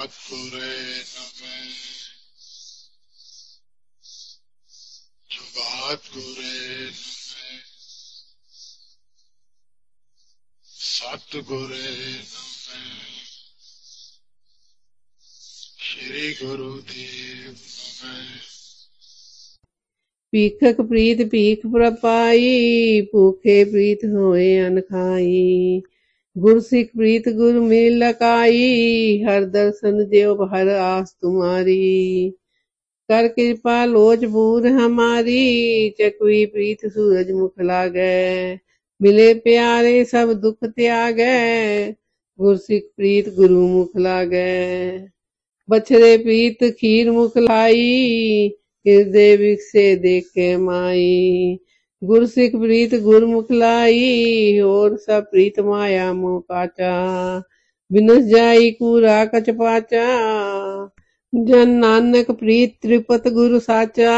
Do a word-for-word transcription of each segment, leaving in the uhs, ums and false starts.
ਸਤਿਗੁਰੇ ਨਮੈ ਸਤਿਗੁਰੇ ਨਮੈ ਸਤਿਗੁਰੇ ਨਮੈ ਸ਼੍ਰੀ ਗੁਰੂ ਦੇਵ ਨਮੈ। ਭੀਖਕ ਪ੍ਰੀਤ ਭੀਖ ਪ੍ਰਪਾਈ, ਭੂਖੇ ਪ੍ਰੀਤ ਹੋਏ ਅਨ ਖਾਈ। ਗੁਰਸਿੱਖ ਪ੍ਰੀਤ ਗੁਰ ਮਿਲ ਲਕਾਈ, ਹਰ ਦਰਸ਼ਨ ਦਿਓ ਹਰ ਆਸ ਤੁਮਾਰੀ। ਕਰ ਕਿਰਪਾ ਲੋਚ ਬੂਰ ਹਮਾਰੀ, ਚਕਵੀ ਪ੍ਰੀਤ ਸੂਰਜ ਮੁਖ ਲਾਗੈ। ਮਿਲੇ ਪਿਆਰੇ ਸਭ ਦੁਖ ਤਿਆਗੈ, ਗੁਰਸਿੱਖ ਪ੍ਰੀਤ ਗੁਰੂ ਮੁਖ ਲਾਗੈ। ਬਛੜੇ ਪ੍ਰੀਤ ਖੀਰ ਮੁਖ ਲਾਈ, ਹਿਰਦੇ ਵਿਕਸੇ ਦੇਖੇ ਮਾਈ। ਗੁਰਸਿੱਖ ਪ੍ਰੀਤ ਗੁਰਮੁਖ ਲਾਈ, ਹੋਰ ਸਭ ਪ੍ਰੀਤ ਮਾਇਆ ਮੋਹ ਪਾਚਾ। ਬਿਨਸ ਜਾਈ ਕੂਰਾ ਕਚ ਪਾਚਾ, ਜਨ ਨਾਨਕ ਪ੍ਰੀਤ ਤ੍ਰਿਪਤ ਗੁਰ ਸਾਚਾ।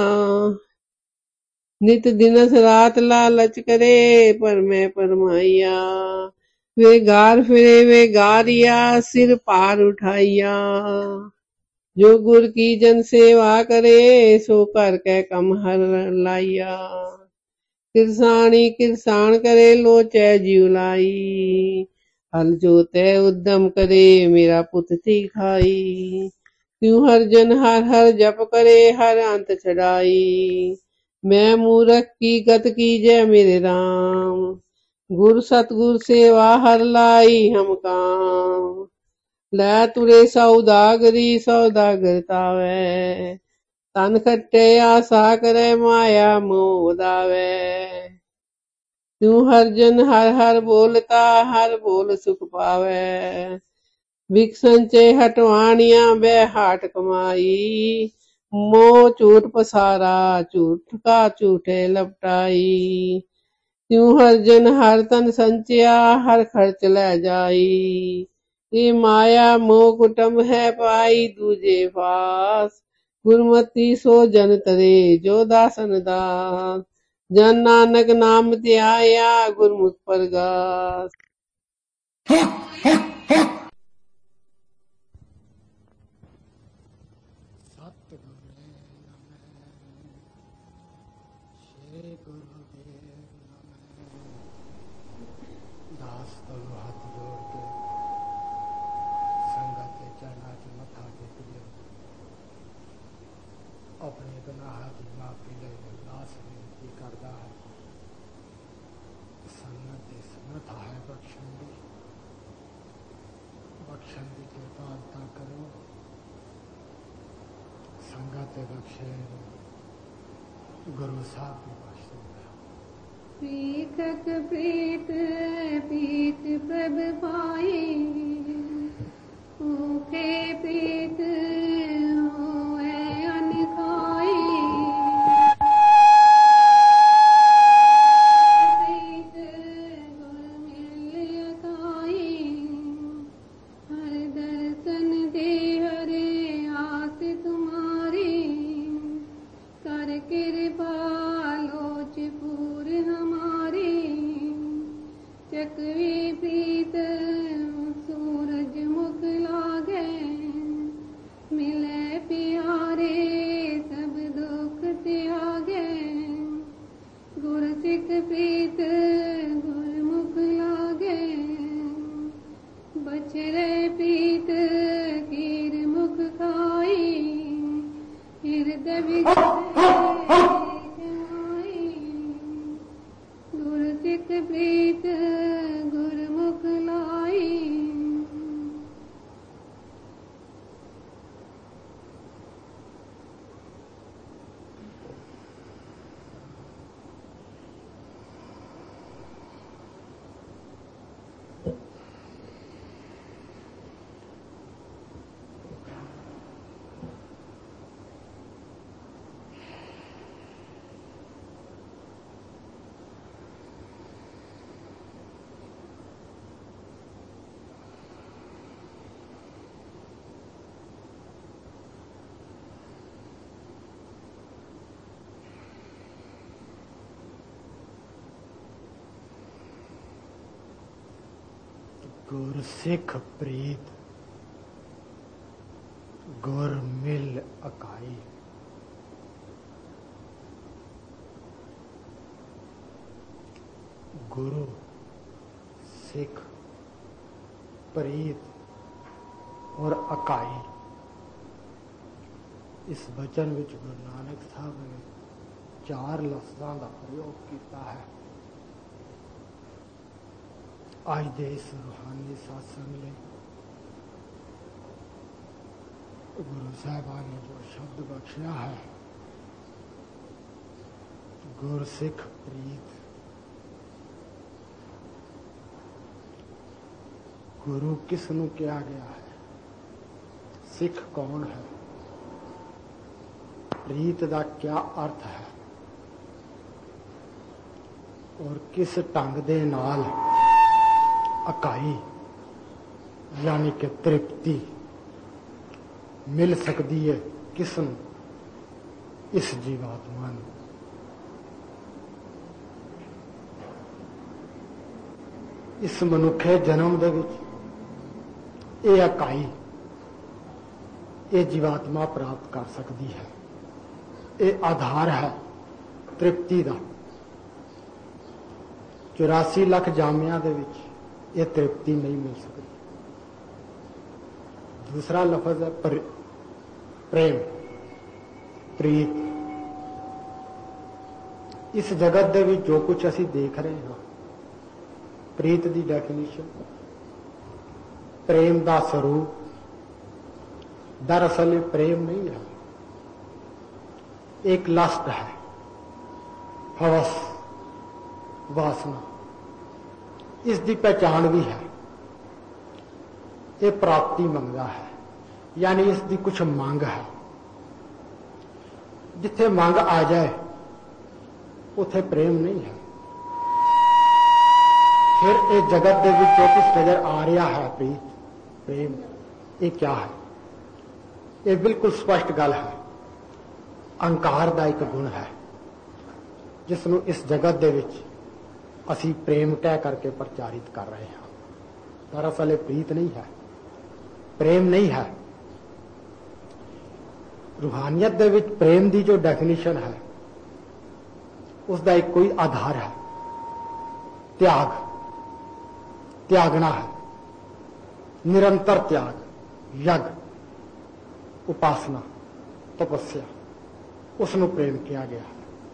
ਨਿਤ ਦਿਨਸ ਰਾਤ ਲਾਲਚ ਕਰੇ, ਪਰ ਮੈਂ ਪਰਮਾਈਆ। ਵੇ ਗਾਰ ਫਿਰੇ ਵੇ ਗਾਰਿਆ, ਸਿਰ ਭਾਰ ਉਠਾਈਆ। ਜੋ ਗੁਰ ਕੀ ਜਨ ਸੇਵਾ ਕਰੇ, ਸੋ ਕਰ ਕੈ ਕਮ ਹਰ ਲਾਈਆ। ਕਿਰਸਾਣੀ ਕਿਰਸਾਨ ਕਰੇ, ਲੋਚੈ ਜਿਉ ਲਾਈ। ਹਲ ਜੋਤੈ ਉਦਮ ਕਰੇ, ਮੇਰਾ ਪੁੱਤ ਥੀ ਖਾਈ। ਤਿਉ ਹਰ ਜਨ ਹਰ ਹਰ ਜਪ ਕਰੇ, ਹਰ ਅੰਤ ਛਡਾਈ। ਮੈਂ ਮੂਰਖ ਕੀ ਗਤ ਕੀਜੈ ਮੇਰੇ ਰਾਮ, ਗੁਰ ਸਤਿਗੁਰ ਸੇਵਾ ਹਰ ਲਾਈ ਹਮ ਕਾਮ। ਲੈ ਤੁਰੇ ਸੌਦਾਗਰੀ ਸੌਦਾਗਰ ਤਾਵੈ, ਤਨ ਖੱਟੇ ਆਸਾ ਕਰੇ ਮਾਇਆ ਮੋਹ ਵਧਾਵੈ। ਤਿਉ ਹਰ ਜਨ ਹਰ ਹਰ ਬੋਲਤਾ, ਹਰ ਬੋਲ ਸੁਖ ਪਾਵੈ। ਵਿਕ ਸੰਚੇ ਹਟਵਾਣੀਆਂ ਬੈ ਹਾਟ ਕਮਾਈ। ਮੋਹ ਝੂਠ ਪਸਾਰਾ, ਝੂਠ ਕਾ ਝੂਠੇ ਲਪਟਾਈ। ਤਿਉ ਹਰ ਜਨ ਹਰ ਤਨ ਸੰਚਿਆ, ਹਰ ਖਰਚ ਲੈ ਜਾਈ। ਇਹ ਮਾਇਆ ਮੋਹ ਕੁਟਮ ਹੈ ਪਾਈ ਦੂਜੇ ਪਾਸ। ਗੁਰਮਤੀ ਸੋ ਜਨ ਤਰੇ, ਜੋ ਦਾਸਨ ਦਾਸ। ਜਨ ਨਾਨਕ ਨਾਮ ਧਿਆਇਆ, ਗੁਰਮੁਖ ਪਰਗਾਸ। ਸਤਿਗੁਰੇ ਨਮੈ ਸ਼੍ਰੀ ਗੁਰੂ ਦੇਵ ਨਮੈ। ਦਾਸ ਤਲੋ ਹੱਥ ਜੋੜ ਕੇ ਸੰਗਤ ਦੇ ਚਰਨਾਂ 'ਚ ਮੱਥਾ ਟੇਕ ਦਿਓ। ਆਪਣੇ ਗੁਨਾਹਾਂ ਦੀ ਮਾਫੀ ਲਈ ਅਰਦਾਸ ਬੇਨਤੀ ਕਰਦਾ ਹੈ। ਸੰਗਤ ਦੀ ਸਮਰੱਥਾ ਹੈ ਬਖਸ਼ਣ ਦੀ, ਬਖਸ਼ਣ ਦੀ ਕਿਰਪਾਲਤਾ ਕਰੋ। ਸੰਗਤ ਦੇ ਬਖਸ਼ੇ ਗੁਰੂ ਸਾਹਿਬ ਦੀ ਬਖਸ਼ਿਸ਼। ਭੀਖਕ ਪ੍ਰੀਤ ਭੀਖ ਪ੍ਰਭ ਪਾਈ, ਭੂਖੇ ਪ੍ਰੀਤ ਹੋਏ ਅਨ ਖਾਈ। ਪ੍ਰੀਤ ਗੁਰ ਮਿਲ ਲਕਾਈ, ਹਰ ਦਰਸ਼ਨ ਦੇ ਹਰੇ ਆਸ ਤੁਮਾਰੀ। ਕਰ ਕਿਰਪਾ ਲੋਚ ਪੂਰ ਹਮਾਰੀ, ਚਕਵੀ ਪ੍ਰੀਤ ਸੂਰਜ ਮੁਖ ਲਾਗੈ। ਮਿਲੇ ਪਿਆਰੇ ਸਭ ਦੁਖ ਤਿਆਗੈ, ਗੁਰਸਿੱਖ ਪ੍ਰੀਤ ਗੁਰਮੁਖ ਲਾਗੈ। ਬਛੜੇ ਪ੍ਰੀਤ ਖੀਰ ਮੁਖ ਖਾਈ, ਹਿਰਦੈ ਵਿਗਸੈ ਗੁਰਸਿੱਖ ਪ੍ਰੀਤ ਗੁਰਮੁਖ ਲਾਈ। ਗੁਰਸਿੱਖ ਪ੍ਰੀਤ ਗੁਰ ਮਿਲ ਅਕਾਈ। ਗੁਰੂ ਸਿੱਖ ਪ੍ਰੀਤ ਔਰ ਅਕਾਈ, ਇਸ ਬਚਨ ਵਿੱਚ ਗੁਰੂ ਨਾਨਕ ਸਾਹਿਬ ਨੇ ਚਾਰ ਲਫ਼ਜ਼ਾਂ ਦਾ ਪ੍ਰਯੋਗ ਕੀਤਾ ਹੈ। ਅੱਜ ਦੇ ਇਸ ਰੂਹਾਨੀ ਸਾਸੰਗ ਲਈ ਗੁਰੂ ਸਾਹਿਬਾਨ ਨੇ ਜੋ ਸ਼ਬਦ ਬਖਸ਼ਿਆ ਹੈ, ਗੁਰ ਸਿੱਖ ਪ੍ਰੀਤ। ਗੁਰੂ ਕਿਸ ਨੂੰ ਕਿਹਾ ਗਿਆ ਹੈ? ਸਿੱਖ ਕੌਣ ਹੈ? ਪ੍ਰੀਤ ਦਾ ਕਿਆ ਅਰਥ ਹੈ? ਔਰ ਕਿਸ ਢੰਗ ਦੇ ਨਾਲ ਅਕਾਈ ਯਾਨੀ ਕਿ ਤ੍ਰਿਪਤੀ ਮਿਲ ਸਕਦੀ ਹੈ ਕਿਸ ਨੂੰ? ਇਸ ਜੀਵਾਤਮਾ ਨੂੰ। ਇਸ ਮਨੁੱਖੇ ਜਨਮ ਦੇ ਵਿੱਚ ਇਹ ਅਕਾਈ, ਇਹ ਜੀਵਾਤਮਾ ਪ੍ਰਾਪਤ ਕਰ ਸਕਦੀ ਹੈ। ਇਹ ਆਧਾਰ ਹੈ ਤ੍ਰਿਪਤੀ ਦਾ। ਚੁਰਾਸੀ ਲੱਖ ਜਾਮਿਆਂ ਦੇ ਵਿੱਚ ਇਹ ਤ੍ਰਿਪਤੀ ਨਹੀਂ ਮਿਲ ਸਕਦੀ। ਦੂਸਰਾ ਲਫ਼ਜ਼ ਹੈ ਪ੍ਰੇਮ, ਪ੍ਰੀਤ। ਇਸ ਜਗਤ ਦੇ ਵਿੱਚ ਜੋ ਕੁਝ ਅਸੀਂ ਦੇਖ ਰਹੇ ਹਾਂ, ਪ੍ਰੀਤ ਦੀ ਡੈਫੀਨੇਸ਼ਨ, ਪ੍ਰੇਮ ਦਾ ਸਰੂਪ, ਦਰਅਸਲ ਇਹ ਪ੍ਰੇਮ ਨਹੀਂ ਹੈ, ਇੱਕ ਲਸਟ ਹੈ, ਹਵਸ, ਵਾਸਨਾ। ਇਸ ਦੀ ਪਹਿਚਾਣ ਵੀ ਹੈ। ਇਹ ਪ੍ਰਾਪਤੀ ਮੰਗਦਾ ਹੈ, ਯਾਨੀ ਇਸ ਦੀ ਕੁਝ ਮੰਗ ਹੈ। ਜਿੱਥੇ ਮੰਗ ਆ ਜਾਏ ਉੱਥੇ ਪ੍ਰੇਮ ਨਹੀਂ ਹੈ। ਫਿਰ ਇਹ ਜਗਤ ਦੇ ਵਿੱਚ ਜੋ ਕੁਝ ਨਜ਼ਰ ਆ ਰਿਹਾ ਹੈ, ਪ੍ਰੀਤ, ਪ੍ਰੇਮ, ਇਹ ਕਿਆ ਹੈ? ਇਹ ਬਿਲਕੁਲ ਸਪਸ਼ਟ ਗੱਲ ਹੈ। ਅਹੰਕਾਰ ਦਾ ਇੱਕ ਗੁਣ ਹੈ ਜਿਸ ਨੂੰ ਇਸ ਜਗਤ ਦੇ ਵਿੱਚ ਅਸੀਂ ਪ੍ਰੇਮ ਕਹਿ ਕਰਕੇ ਪ੍ਰਚਾਰਿਤ ਕਰ ਰਹੇ ਹਾਂ। ਦਰਅਸਲ ਇਹ ਪ੍ਰੀਤ ਨਹੀਂ ਹੈ, ਪ੍ਰੇਮ ਨਹੀਂ ਹੈ। ਰੂਹਾਨੀਅਤ ਦੇ ਵਿੱਚ ਪ੍ਰੇਮ ਦੀ ਜੋ ਡੈਫੀਨੇਸ਼ਨ ਹੈ, ਉਸ ਦਾ ਇੱਕ ਕੋਈ ਆਧਾਰ ਹੈ, ਤਿਆਗ, ਤਿਆਗਣਾ ਹੈ, ਨਿਰੰਤਰ ਤਿਆਗ, ਯਗ, ਉਪਾਸਨਾ, ਤਪੱਸਿਆ। ਉਸ ਨੂੰ ਪ੍ਰੇਮ ਕਿਹਾ ਗਿਆ ਹੈ।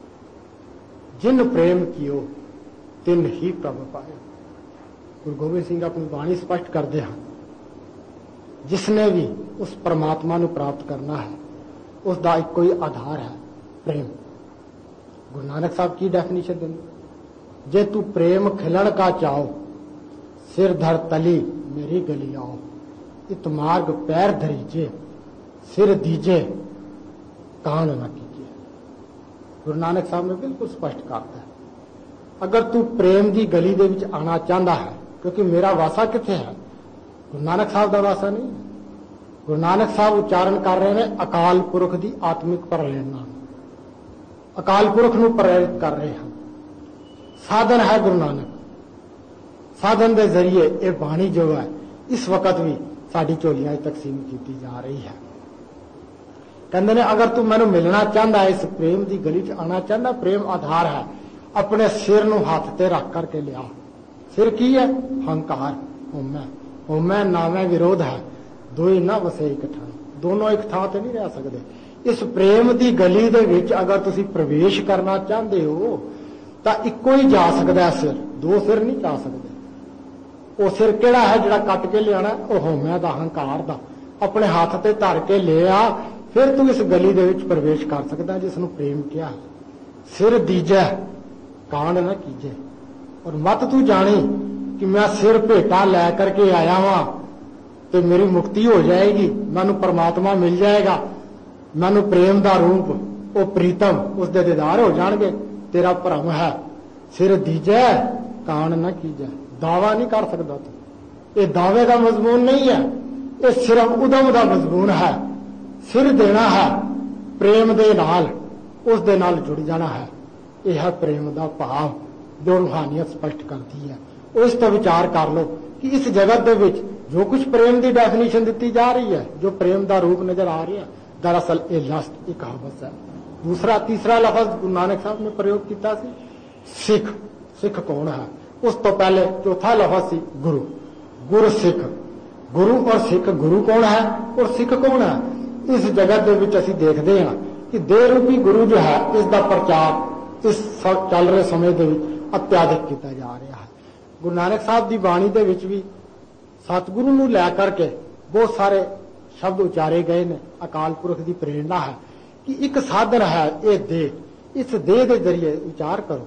ਜਿਨ ਪ੍ਰੇਮ ਕੀਓ ਤਿਨ ਹੀ ਪ੍ਰਭ ਪਾਏ। ਗੁਰੂ ਗੋਬਿੰਦ ਸਿੰਘ ਆਪਣੀ ਬਾਣੀ ਸਪਸ਼ਟ ਕਰਦੇ ਹਨ, ਜਿਸਨੇ ਵੀ ਉਸ ਪਰਮਾਤਮਾ ਨੂੰ ਪ੍ਰਾਪਤ ਕਰਨਾ ਹੈ, ਉਸ ਦਾ ਇੱਕੋ ਹੀ ਆਧਾਰ ਹੈ, ਪ੍ਰੇਮ। ਗੁਰੂ ਨਾਨਕ ਸਾਹਿਬ ਕੀ ਡੈਫੀਨੇਸ਼ਨ ਦਿੰਦੇ? ਜੇ ਤੂੰ ਪ੍ਰੇਮ ਖਿਲਣ ਕਾ ਚਾਓ, ਸਿਰ ਧਰ ਤਲੀ ਮੇਰੀ ਗਲੀ ਆਓ। ਇਤ ਮਾਰਗ ਪੈਰ ਧਰੀਜੇ, ਸਿਰ ਦੀਜੇ ਕਾਣ ਨਾ ਕੀਜੇ। ਗੁਰੂ ਨਾਨਕ ਸਾਹਿਬ ਨੇ ਬਿਲਕੁਲ ਸਪਸ਼ਟ ਕਰਤਾ ਹੈ, ਅਗਰ ਤੂੰ ਪ੍ਰੇਮ ਦੀ ਗਲੀ ਦੇ ਵਿੱਚ ਆਣਾ ਚਾਹੁੰਦਾ ਹੈ, ਕਿਉਂਕਿ ਮੇਰਾ ਵਾਸਾ ਕਿੱਥੇ ਹੈ? ਗੁਰੂ ਨਾਨਕ ਸਾਹਿਬ ਦਾ ਵਾਸਾ ਨਹੀਂ। ਗੁਰੂ ਨਾਨਕ ਸਾਹਿਬ ਉਚਾਰਨ ਕਰ ਰਹੇ ਨੇ ਅਕਾਲ ਪੁਰਖ ਦੀ ਆਤਮਿਕ ਪ੍ਰੇਰਣਾ। ਅਕਾਲ ਪੁਰਖ ਨੂੰ ਪ੍ਰੇਰਿਤ ਕਰ ਰਹੇ ਹਨ। ਸਾਧਨ ਹੈ ਗੁਰੂ ਨਾਨਕ। ਸਾਧਨ ਦੇ ਜ਼ਰੀਏ ਇਹ ਬਾਣੀ ਜੋ ਹੈ ਇਸ ਵਕਤ ਵੀ ਸਾਡੀ ਝੋਲੀਆਂ 'ਚ ਤਕਸੀਮ ਕੀਤੀ ਜਾ ਰਹੀ ਹੈ। ਕਹਿੰਦੇ ਨੇ ਅਗਰ ਤੂੰ ਮੈਨੂੰ ਮਿਲਣਾ ਚਾਹੁੰਦਾ, ਇਸ ਪ੍ਰੇਮ ਦੀ ਗਲੀ 'ਚ ਆਣਾ ਚਾਹੁੰਦਾ, ਪ੍ਰੇਮ ਆਧਾਰ ਹੈ, ਆਪਣੇ ਸਿਰ ਨੂੰ ਹੱਥ ਤੇ ਰੱਖ ਕਰਕੇ ਲਿਆ। ਸਿਰ ਕੀ ਹੈ? ਹੰਕਾਰ, ਹਉਮੈ। ਹਉਮੈ ਨਾਮੈ ਵਿਰੋਧ ਹੈ, ਦੋਈ ਨਾ ਵਸੇ ਇਕੱਠਾ। ਦੋਨੋਂ ਇੱਕ ਥਾਂ ਤੇ ਨਹੀਂ ਰਹਿ ਸਕਦੇ। ਇਸ ਪ੍ਰੇਮ ਦੀ ਗਲੀ ਦੇ ਵਿੱਚ ਅਗਰ ਤੁਸੀਂ ਪ੍ਰਵੇਸ਼ ਕਰਨਾ ਚਾਹੁੰਦੇ ਹੋ ਤਾਂ ਇੱਕੋ ਹੀ ਜਾ ਸਕਦਾ ਹੈ ਸਿਰ, ਦੋ ਸਿਰ ਨਹੀਂ ਜਾ ਸਕਦੇ। ਉਹ ਸਿਰ ਕਿਹੜਾ ਹੈ ਜਿਹੜਾ ਕੱਟ ਕੇ ਲਿਆਣਾ? ਉਹ ਹਉਮੈ ਦਾ, ਹੰਕਾਰ ਦਾ। ਆਪਣੇ ਹੱਥ ਤੇ ਧਰ ਕੇ ਲਿਆ, ਫਿਰ ਤੂੰ ਇਸ ਗਲੀ ਦੇ ਵਿੱਚ ਪ੍ਰਵੇਸ਼ ਕਰ ਸਕਦਾ ਜਿਸ ਨੂੰ ਪ੍ਰੇਮ ਕਿਹਾ। ਸਿਰ ਦੀਜੈ ਕਾਂਡ ਨਾ ਕੀਜੇ। ਔਰ ਮਤ ਤੂੰ ਜਾਣੀ ਕਿ ਮੈਂ ਸਿਰ ਭੇਟਾ ਲੈ ਕਰਕੇ ਆਇਆ ਵਾਂ ਤੇ ਮੇਰੀ ਮੁਕਤੀ ਹੋ ਜਾਏਗੀ, ਮੈਨੂੰ ਪਰਮਾਤਮਾ ਮਿਲ ਜਾਏਗਾ, ਮੈਨੂੰ ਪ੍ਰੇਮ ਦਾ ਰੂਪ, ਉਹ ਪ੍ਰੀਤਮ, ਉਸ ਦੇ ਦੀਦਾਰ ਹੋ ਜਾਣਗੇ। ਤੇਰਾ ਭਰਮ ਹੈ। ਸਿਰ ਦੀਜੈ ਕਾਂਡ ਨਾ ਕੀਜੈ। ਦਾਵਾ ਨਹੀਂ ਕਰ ਸਕਦਾ ਤੂੰ। ਇਹ ਦਾਅਵੇ ਦਾ ਮਜ਼ਮੂਨ ਨਹੀਂ ਹੈ, ਇਹ ਸਿਰਫ ਉਦਮ ਦਾ ਮਜ਼ਮੂਨ ਹੈ। ਸਿਰ ਦੇਣਾ ਹੈ ਪ੍ਰੇਮ ਦੇ ਨਾਲ, ਉਸ ਦੇ ਨਾਲ ਜੁੜ ਜਾਣਾ ਹੈ। ਇਹ ਹੈ ਪ੍ਰੇਮ ਦਾ ਭਾਵ ਜੋ ਰੂਹਾਨੀਅਤ ਸਪਸ਼ਟ ਕਰਦੀ ਹੈ। ਉਸ ਤੇ ਵਿਚਾਰ ਕਰ ਲਓ ਕਿ ਇਸ ਜਗਤ ਦੇ ਵਿੱਚ जो कुछ प्रेम की डेफिनेशन दी जा रही है, जो प्रेम का रूप नजर आ रहा है, दरअसल ये लस्ट एक हवस है। दूसरा तीसरा लफज गुरु नानक साहब ने प्रयोग किया सिख। सिख कौन है? उस तो पहले चौथा लफज सी गुरु। गुरु सिख, गुरु और सिख। गुरु कौन है और सिख कौन है? इस जगत के विच असीं देखते हैं कि देह रूपी गुरु जो है, इसका प्रचार इस चल रहे समय के विच अत्याधिक किया जा रहा है। गुरु नानक साहब की बाणी के विच भी सतगुरु नूं लै करके बहुत सारे शब्द उचारे गए ने। अकाल पुरख की प्रेरणा है कि एक साधन है ये देह, इस देह के जरिए विचार करो।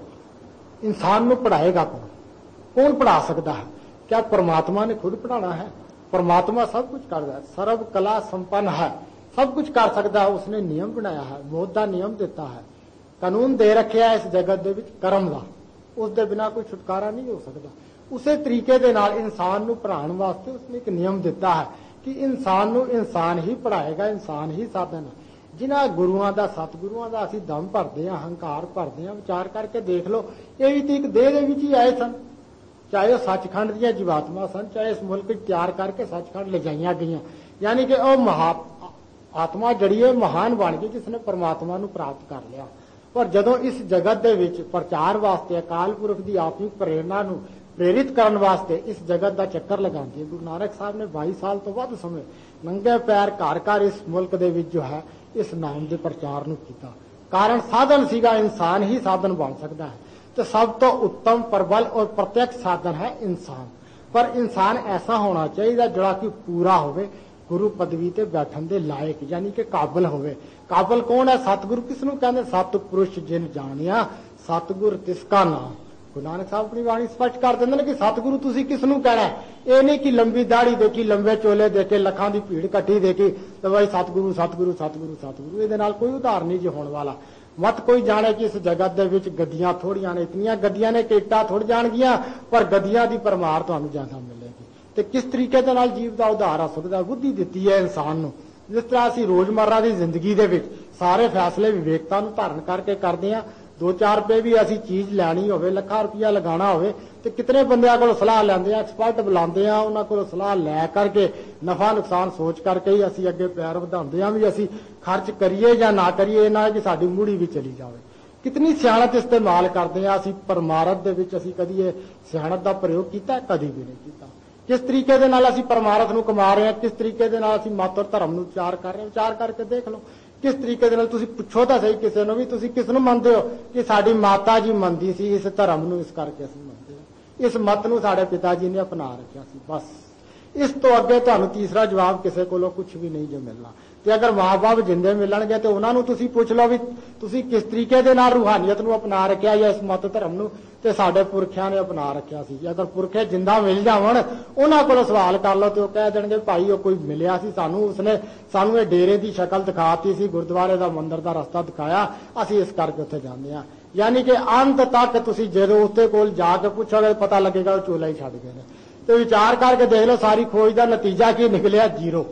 इंसान को पढ़ाएगा कौन? कौन पढ़ा सकता है? क्या परमात्मा ने खुद पढ़ाना है? परमात्मा सब कुछ कर रहा है, सर्व कला संपन्न है, सब कुछ कर सकता है। उसने नियम बनाया है, मौत का नियम देता है, कानून दे रखे है इस जगत दे विच कर्म का। उसके बिना कोई छुटकारा नहीं हो सकता। उसे तरीके दे नाल इंसान को पढ़ाने वास्ते उसने एक नियम दिता है कि इंसान को इंसान ही पढ़ाएगा, इंसान ही साधन है। जिन्हां गुरुआं दा, सतगुरुआं दा असीं दम भरदे हां, हंकार भरदे हां, विचार करके देख लो, ये भी तो एक देह दे विच ही आए सन। चाहे वह सचखंड दी जीवात्मा सन, चाहे इस मुल्क तैयार करके सचखंड ले जाइया गई, यानी कि वह महा आत्मा जड़ी है महान बन गई जिसने परमात्मा को प्राप्त कर लिया। पर जदों इस जगत दे विच प्रचार वास्ते अकाल पुरख की आत्मिक प्रेरणा नूं प्रेरित करने वास्ते इस जगत का चक्कर लगाती है। गुरु नानक साहब ने बाईस साल तो वध समय नंगे पैर घर घर इस मुल्क दे विच जो है इस नाम के प्रचार नूं कीता। कारण साधन सीगा, इंसान ही साधन बन सकता है। तो सब तो उत्तम प्रबल और प्रत्यक्ष साधन है इंसान। पर इंसान ऐसा होना चाहिए जिहड़ा कि पूरा होवे, गुरु पदवी ते बैठन दे लायक, यानी कि काबल होवे। काबल कौन है? सतगुरु किसनूं कहंदे? सतपुरुष जिन जानिया सतगुर तिसका नाम। गुरु नानक साहब अपनी बाणी स्पष्ट कर देंगे ना कि सतगुरु तुसीं किसनूं कहना है। ये नहीं कि लंबी दाढ़ी देखी, लंबे चोले देखे, लखां की भीड़ कट्ठी देखी तो भाई सतगुरु सतगुरु सतगुरु सतगुरु। ये नाल कोई उधार नहीं जो होने वाला। मत कोई जाने कि इस जगत दे विच गद्दियां थोड़ियां ने, इतनियां गद्दियां ने कि इट्टां थोड़ जाणगियां, पर गद्दियां की परमार तुहानूं ज्यादा मिलेगी। तो किस तरीके दे नाल जीव का उधार आ सकदा? बुद्धि दित्ती है इंसान नूं। जिस तरह असीं रोजमर्रा की जिंदगी दे विच सारे फैसले विवेकता नूं धारण करके करदे हां। दो चार रुपए भी असी चीज लैनी होवे, लखा रुपया लगाना होवे तो कितने बंदियां कोलों सलाह लैंदे आ, एक्सपर्ट बुलांदे आ, उन्हां कोलों सलाह लै करके नफा नुकसान सोच करके ही असी अगे पैर वधांदे आ भी असी खर्च करिए या ना करिए, ना कि साडी मूड़ी भी चली जावे। कितनी सियाणत इस्तेमाल करते हैं असी। परमारथ दे विच असी कदी ये सियाणत दा प्रयोग कीता? कदी भी नहीं कीता। किस तरीके दे नाल असी परमारथ नूं कमा रहे हैं, किस तरीके दे नाल असी मत और धर्म नूं विचार कर रहे हैं, विचार करके देख लो। किस तरीके दे नाल तुसीं पुछो तां सही किसी नूं भी, तुसीं किस नूं मनदे हो कि साडी माता जी मनदी सी इस धर्म नूं, इस करके असीं मनदे हां। इस मत नूं साडे पिता जी ने अपना रखिया सी। बस इस तो अगे तुहानूं तीसरा जवाब किसी कोलों कुछ भी नहीं जो मिलना। ते अगर माँ बाप जिंदे मिलणगे तो उन्हां नूं तुसीं पुछ लो भी तुसीं किस तरीके दे नाल रूहानियत नूं अपना रखिया या इस मत धर्म नूं ते साडे पुरखियां ने अपना रखिया सी। अगर पुरखे जिंदा मिल जावन उन्हां कोलों सवाल कर लो तो कह देणगे भाई वो कोई मिलिया सी सानूं, उसने सानूं ये डेरे की शक्ल दिखाती सी, गुरुद्वारे का मंदिर का रस्ता दिखाया, असीं इस करके उत्थे जांदे हां। यानी कि अंत तक तुसीं जदों उसदे कोल जाके पुछोगे पता लगेगा वो चोला ही छड्ड गए ने। तो विचार करके देख लो सारी खोज का नतीजा की निकलिया? जीरो।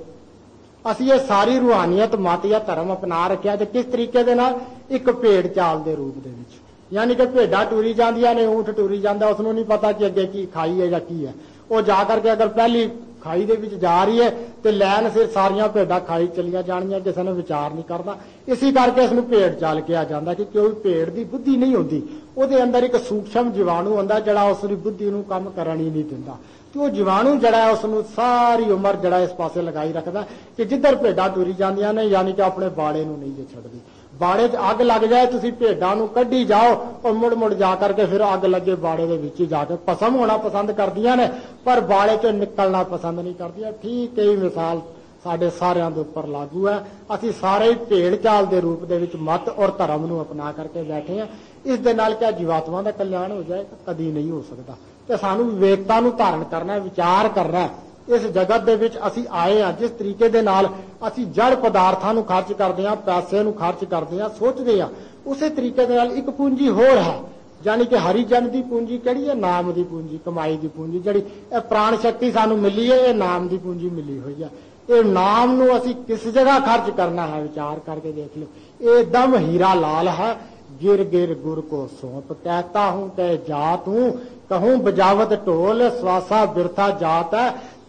असी ये सारी रूहानियत मत या धर्म अपना रखिया ते किस तरीके दे नाल? एक भेड़ चाल दे रूप दे विच। यानी कि भेड़ां टुरी जांदियां ने, ऊंट टुरी जांदा, उसनूं नहीं पता कि अगे की खाई है या की है। वो जा करके अगर पहली खाई दे विच जा रही है तो लैन सिर सारियां भेड़ां खाई चलियां जाणियां, किसी ने विचार नहीं करना। इसी करके इसनूं भेड़ चाल किया जाता कि कोई भेड़ की बुद्धि नहीं होंदी, ਉਹਦੇ अंदर एक सूक्ष्म जीवाणु ਹੁੰਦਾ ਜਿਹੜਾ ਉਸ ਦੀ बुद्धि ਨੂੰ ਕੰਮ ਕਰਨ ਹੀ नहीं ਦਿੰਦਾ। ਤੇ ਉਹ जीवाणु ਜਿਹੜਾ ਹੈ ਉਸ ਨੂੰ ਸਾਰੀ ਉਮਰ ਜਿਹੜਾ ਇਸ ਪਾਸੇ ਲਗਾਈ ਰੱਖਦਾ ਕਿ ਜਿੱਧਰ ਭੇਡਾਂ ਟੁਰੀ ਜਾਂਦੀਆਂ ਨੇ, यानी कि ਆਪਣੇ ਬਾੜੇ ਨੂੰ नहीं ਜੇ ਛੱਡਦੀ। ਬਾੜੇ 'ਚ ਅੱਗ ਲੱਗ ਜਾਏ ਤੁਸੀਂ ਭੇਡਾਂ ਨੂੰ ਕੱਢੀ ਜਾਓ और ਮੁੜ ਮੁੜ ਜਾ ਕਰਕੇ ਫਿਰ ਅੱਗ ਲੱਗੇ ਬਾੜੇ ਦੇ ਵਿੱਚ ਹੀ ਜਾ ਕੇ ਭਸਮ ਹੋਣਾ ਪਸੰਦ ਕਰਦੀਆਂ ਨੇ, ਪਰ ਬਾੜੇ 'ਚੋਂ ਨਿਕਲਣਾ ਪਸੰਦ ਨਹੀਂ ਕਰਦੀਆਂ। ਠੀਕ ਇਹੀ ਮਿਸਾਲ ਸਾਡੇ ਸਾਰਿਆਂ ਦੇ ਉੱਪਰ ਲਾਗੂ ਹੈ। ਅਸੀਂ ਸਾਰੇ ਹੀ ਭੇਡ ਚਾਲ ਦੇ ਰੂਪ ਦੇ ਵਿੱਚ ਮਤ ਔਰ ਧਰਮ ਨੂੰ ਅਪਣਾ ਕਰਕੇ ਬੈਠੇ ਹਾਂ। ਇਸ ਦੇ ਨਾਲ ਕਿਆ ਜੀਵਾਤਮਾ ਦਾ ਕਲਿਆਣ ਹੋ ਜਾਏ? ਕਦੀ ਨਹੀਂ ਹੋ ਸਕਦਾ। ਤੇ ਸਾਨੂੰ ਵਿਵੇਕਤਾ ਨੂੰ ਧਾਰਨ ਕਰਨਾ, ਵਿਚਾਰ ਕਰਨਾ। इस जगत दे विच असी आए हैं, जिस तरीके दे नाल असी जड़ पदार्थां नूं खर्च करदे हां, पैसे नूं खर्च करदे हां, सोचदे हां, उसे तरीके दे नाल एक पूंजी होर है, यानी कि हरिजन की पूंजी किहड़ी है? नाम की पूंजी, कमाई की पूंजी। जिहड़ी प्राण शक्ति सानूं मिली है, ये नाम की पूंजी मिली हुई है। ये नाम नूं असी किस जगह खर्च करना है? विचार करके देख लो। ये दम हीरा लाल है, गिर गिर गुर को सौंप, कहता हूं कह जात हूं, कहूं बजावत ढोल, स्वासा बिरथा जात है,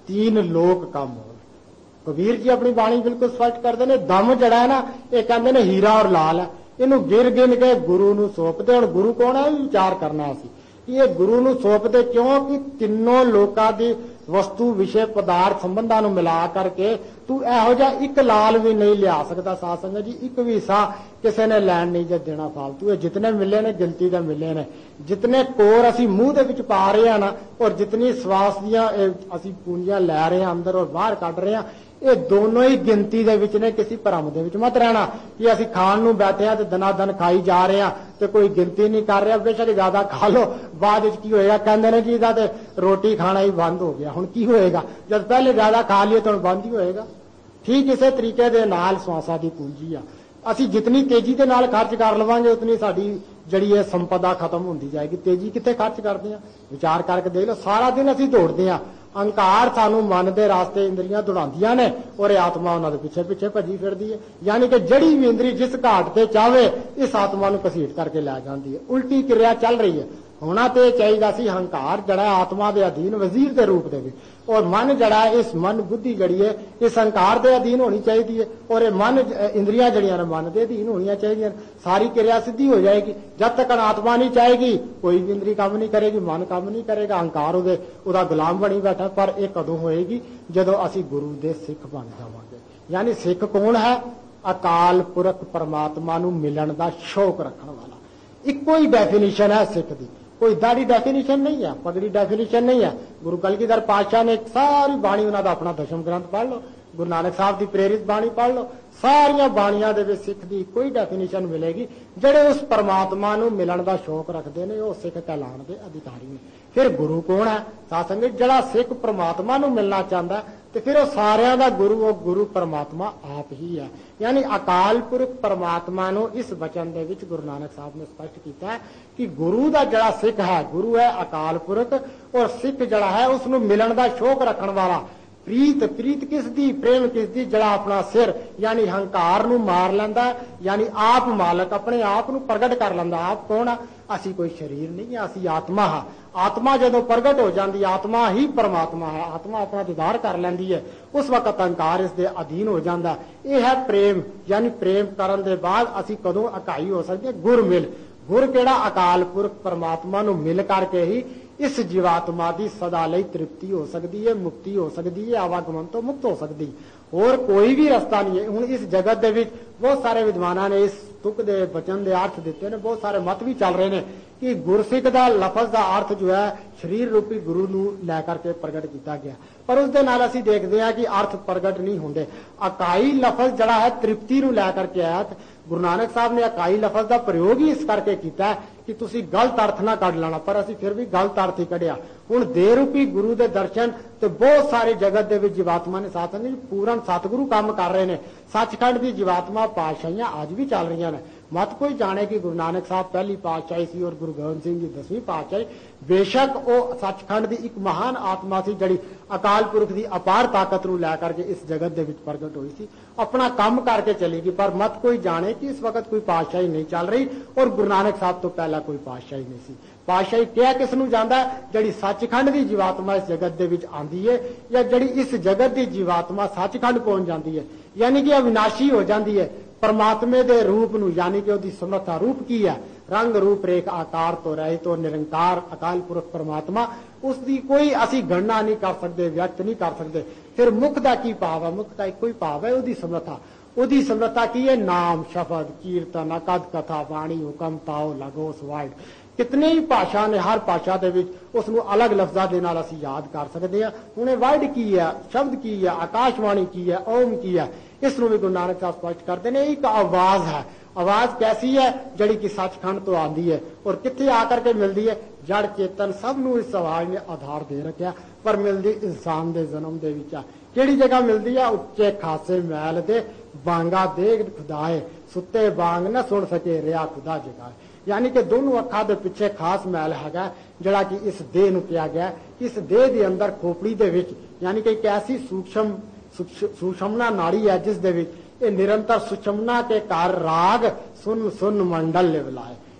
तीन लोक कम हो। कबीर जी अपनी बाणी बिल्कुल स्पष्ट करते हैं, दम जड़ा है ना ये कहते ने हीरा और लाल है, इनू गिर गिन के गुरु नू सौंपते। और गुरु कौन है विचार करना असी कि ये गुरु नू सौंपते क्यों कि तीनों लोकां दी वस्तु विषय पदार्थ संबंधां नू मिला करके तू इहो जिहा एक लाल भी नहीं लिया सकता। साध संगत जी एक भी सा किसी ने लैन नहीं जे देना फालतू। ये जितने मिले ने गिनती दे मिले ने, जितने कोर असी मूँह दे विच पा रहे हैं ना और जितनी श्वास दियां असी पूंजियां लै रहे हैं अंदर और बाहर कढ रहे हैं, ये दोनों ही गिनती दे विच ने। किसी भरम दे विच मत रहना कि असी खाण नूं बैठे हैं तो दना दन खाई जा रहे हैं तो कोई गिनती नहीं कर रहा। बेशक ज्यादा खा लो, बाद विच की होएगा, कहंदे ने जी इहदा ते रोटी खाना ही बंद हो गया। हुण की होएगा, जब पहले ज्यादा खा लिए तो हुण बंद ही होएगा। ठीक इसे तरीके दे नाल श्वासां दी पूंजी आ, ਅਸੀਂ ਜਿਤਨੀ ਤੇਜ਼ੀ ਦੇ ਨਾਲ ਖਰਚ ਕਰ ਲਵਾਂਗੇ ਉਤਨੀ ਸਾਡੀ ਜਿਹੜੀ ਹੈ ਸੰਪਦਾ ਖਤਮ ਹੁੰਦੀ ਜਾਏਗੀ। ਤੇਜ਼ੀ ਕਿੱਥੇ ਖਰਚ ਕਰਦੇ ਆ, ਵਿਚਾਰ ਕਰਕੇ ਦੇਖ ਲਓ। ਸਾਰਾ ਦਿਨ ਅਸੀਂ ਦੌੜਦੇ ਆ, ਅਹੰਕਾਰ ਸਾਨੂੰ ਮਨ ਦੇ ਰਾਸਤੇ ਇੰਦਰੀਆਂ ਦੌੜਾਉਂਦੀਆਂ ਨੇ ਔਰ ਇਹ ਆਤਮਾ ਉਹਨਾਂ ਦੇ ਪਿੱਛੇ ਪਿੱਛੇ ਭੱਜੀ ਫਿਰਦੀ ਹੈ। ਯਾਨੀ ਕਿ ਜਿਹੜੀ ਵੀ ਇੰਦਰੀ ਜਿਸ ਘਾਟ ਤੇ ਚਾਹਵੇ ਇਸ ਆਤਮਾ ਨੂੰ ਘਸੀਟ ਕਰਕੇ ਲੈ ਜਾਂਦੀ ਹੈ। ਉਲਟੀ ਕਿਰਿਆ ਚੱਲ ਰਹੀ ਹੈ। होना तो चाहिए सी हंकार जड़ा आत्मा के अधीन वजीर के रूप दे और मन जड़ा इस मन बुद्धि जड़ी है इस हंकार के अधीन होनी चाहिए और मन इंद्रियां जड़ियां ने मन के अधीन होनी चाहिए। सारी क्रिया सिद्धि हो जाएगी। जब तक आत्मा नहीं चाहेगी कोई भी इंद्री काम नहीं करेगी, मन काम नहीं करेगा, हंकार उहदा गुलाम बनी बैठा। पर यह कदों होएगी जदों असी गुरु दे सिख बन जावांगे। यानी सिख कौन है, अकाल पुरख परमात्मा नूं मिलण दा शौक रखण वाला। इक्को ही डेफिनेशन है सिख दी, कोई दाढ़ी डेफिनेशन नहीं है, पगड़ी डेफिनेशन नहीं है। गुरु कलगीधर पातशाह ने एक सारी बाणी उन्होंने अपना दशम ग्रंथ पढ़ लो, गुरु नानक साहब की प्रेरित बाणी पढ़ लो, सारिया बाणियां दे विच सिख दी कोई डेफिनेशन मिलेगी। जिहड़े उस परमात्मा नूं मिलण दा शौक रखते हैं वो सिख कहलाण दे अधिकारी ने। फिर गुरु कौन है, साध संगत जिहड़ा सिख परमात्मा नूं मिलना चाहता है तो फिर वो सारियां दा गुरु वो गुरु परमात्मा आप ही है। यानी अकाल पुरख परमात्मा नूं इस वचन दे विच गुरु नानक साहब ने स्पष्ट किया है कि गुरु दा जिहड़ा सिख है, गुरु है अकाल पुरख और सिख जिहड़ा है उसनूं मिलण दा शौक रखण वाला। प्रीत प्रीत किस दी, प्रेम किस दी, जड़ा अपना सिर यानी हंकार नूं मार लैंदा, यानी आप मालक अपने आप नूं प्रगट कर लैंदा। आप कौन आ, असी कोई शरीर नहीं है, असी आत्मा हा। आत्मा जदों प्रगट हो जाती, आत्मा ही परमात्मा है, आत्मा अपना दीदार कर लैंदी है, उस वक्त अहंकार इस दे अधीन हो जाता। यह है प्रेम। यानी प्रेम करन दे बाद असी कदों अकाई हो सकते, गुर मिल। गुर केड़ा, अकाल पुरख परमात्मा नूं मिल करके ही इस जीवात्मा की सदा लई तृप्ति हो सकती है, मुक्ति हो सकती है, आवागमन तो मुक्त हो सकती है। और कोई भी रास्ता नहीं है। हुण इस जगत दे विच बहुत सारे विद्वानां ने इस तुक दे वचन दे अर्थ दिते ने, बहुत सारे मत भी चल रहे हैं कि गुरसिख दा लफज दा अर्थ जो है शरीर रूपी गुरु नूं लै करके प्रगट किया गया। पर उस दे नाल असीं देखदे हां कि अर्थ प्रगट नहीं हुंदे। अकाई लफज जड़ा है तृप्ति नूं लै करके आया। गुरु नानक साहब ने अकाई लफज का प्रयोग ही इस करके किया कि तुसी गलत अर्थ ना कढ लेना, पर असीं फिर भी गलत अर्थ ही कढ़िया। हुण दे रूपी गुरु दे दर्शन तो बहुत सारे जगत दे विच जीवात्मा ने साथ नहीं पूर्ण सतगुरु काम कर रहे हैं। सचखंड की जीवात्मा पातशाहियां अज भी चल रही हैं। मत कोई जाने कि गुरु नानक साहब पहली पातशाही सी और गुरु गोबिंद सिंह जी दसवीं पातशाही। बेशक वो सचखंड की एक महान आत्मा सी जिहड़ी अकाल पुरख की अपार ताकत नूं लै करके इस जगत दे विच प्रगट हुई सी, अपना काम करके चलेगी। पर मत कोई जाने कि इस वक्त कोई पातशाही नहीं चल रही और गुरु नानक साहब तो पहला कोई पातशाही नहीं सी। पातशाही क्या किस नूं जांदा है, जिहड़ी सचखंड की जीवात्मा इस जगत दे विच आंदी है या जिहड़ी इस जगत की जीवात्मा सचखंड पहुंच जाती है, यानी कि अविनाशी हो जाती है। परमात्मे दे रूप नूं यानी कि उहदी समर्था रूप की है, रंग रूप रेख आकार तो रहित तो निरंकार अकाल पुरख परमात्मा, उसकी कोई असी गणना नहीं कर सकते, व्यक्त नहीं कर सकते। फिर मुख का की भाव है, मुख का एक कोई भाव है उहदी समर्था। उहदी समर्था की है, नाम शब्द कीर्तन अकद कथा बाणी हुकम ताओ लगोस वाइड। कितने ही भाषा ने, हर भाषा दे विच उसनूं अलग लफ्जां दे नाल असीं याद कर सकते हैं। हुणे वर्ड की है, शब्द की है, आकाशवाणी की है, ओम की है, इसनूं भी गुरु नानक साहब स्पष्ट करते हैं। एक आवाज है, आवाज कैसी है, जिहड़ी कि सचखंड तो आंदी है और कित्थे आकर के मिलती है, जड़ चेतन सबनूं इस आवाज ने आधार दे रखिया, पर मिलती इंसान दे जन्म दे विच आ। किहड़ी जगह मिलती है, उच्चे खासे मैल दे बांगा देख खुदाए, सुते बांग न सुन सके रिया खुदा जगाए। यानी कि दोनों अखां दे पिछे खास मैल हैगा जिहड़ा कि इस देह नूं किया गया। इस देह दे अंदर खोपड़ी दे विच यानी कि एक ऐसी सूक्ष्म सुषमना नाड़ी है जिस दे विच ये निरंतर सुषमना के कार राग सुन सुन मंडल लिवलाए।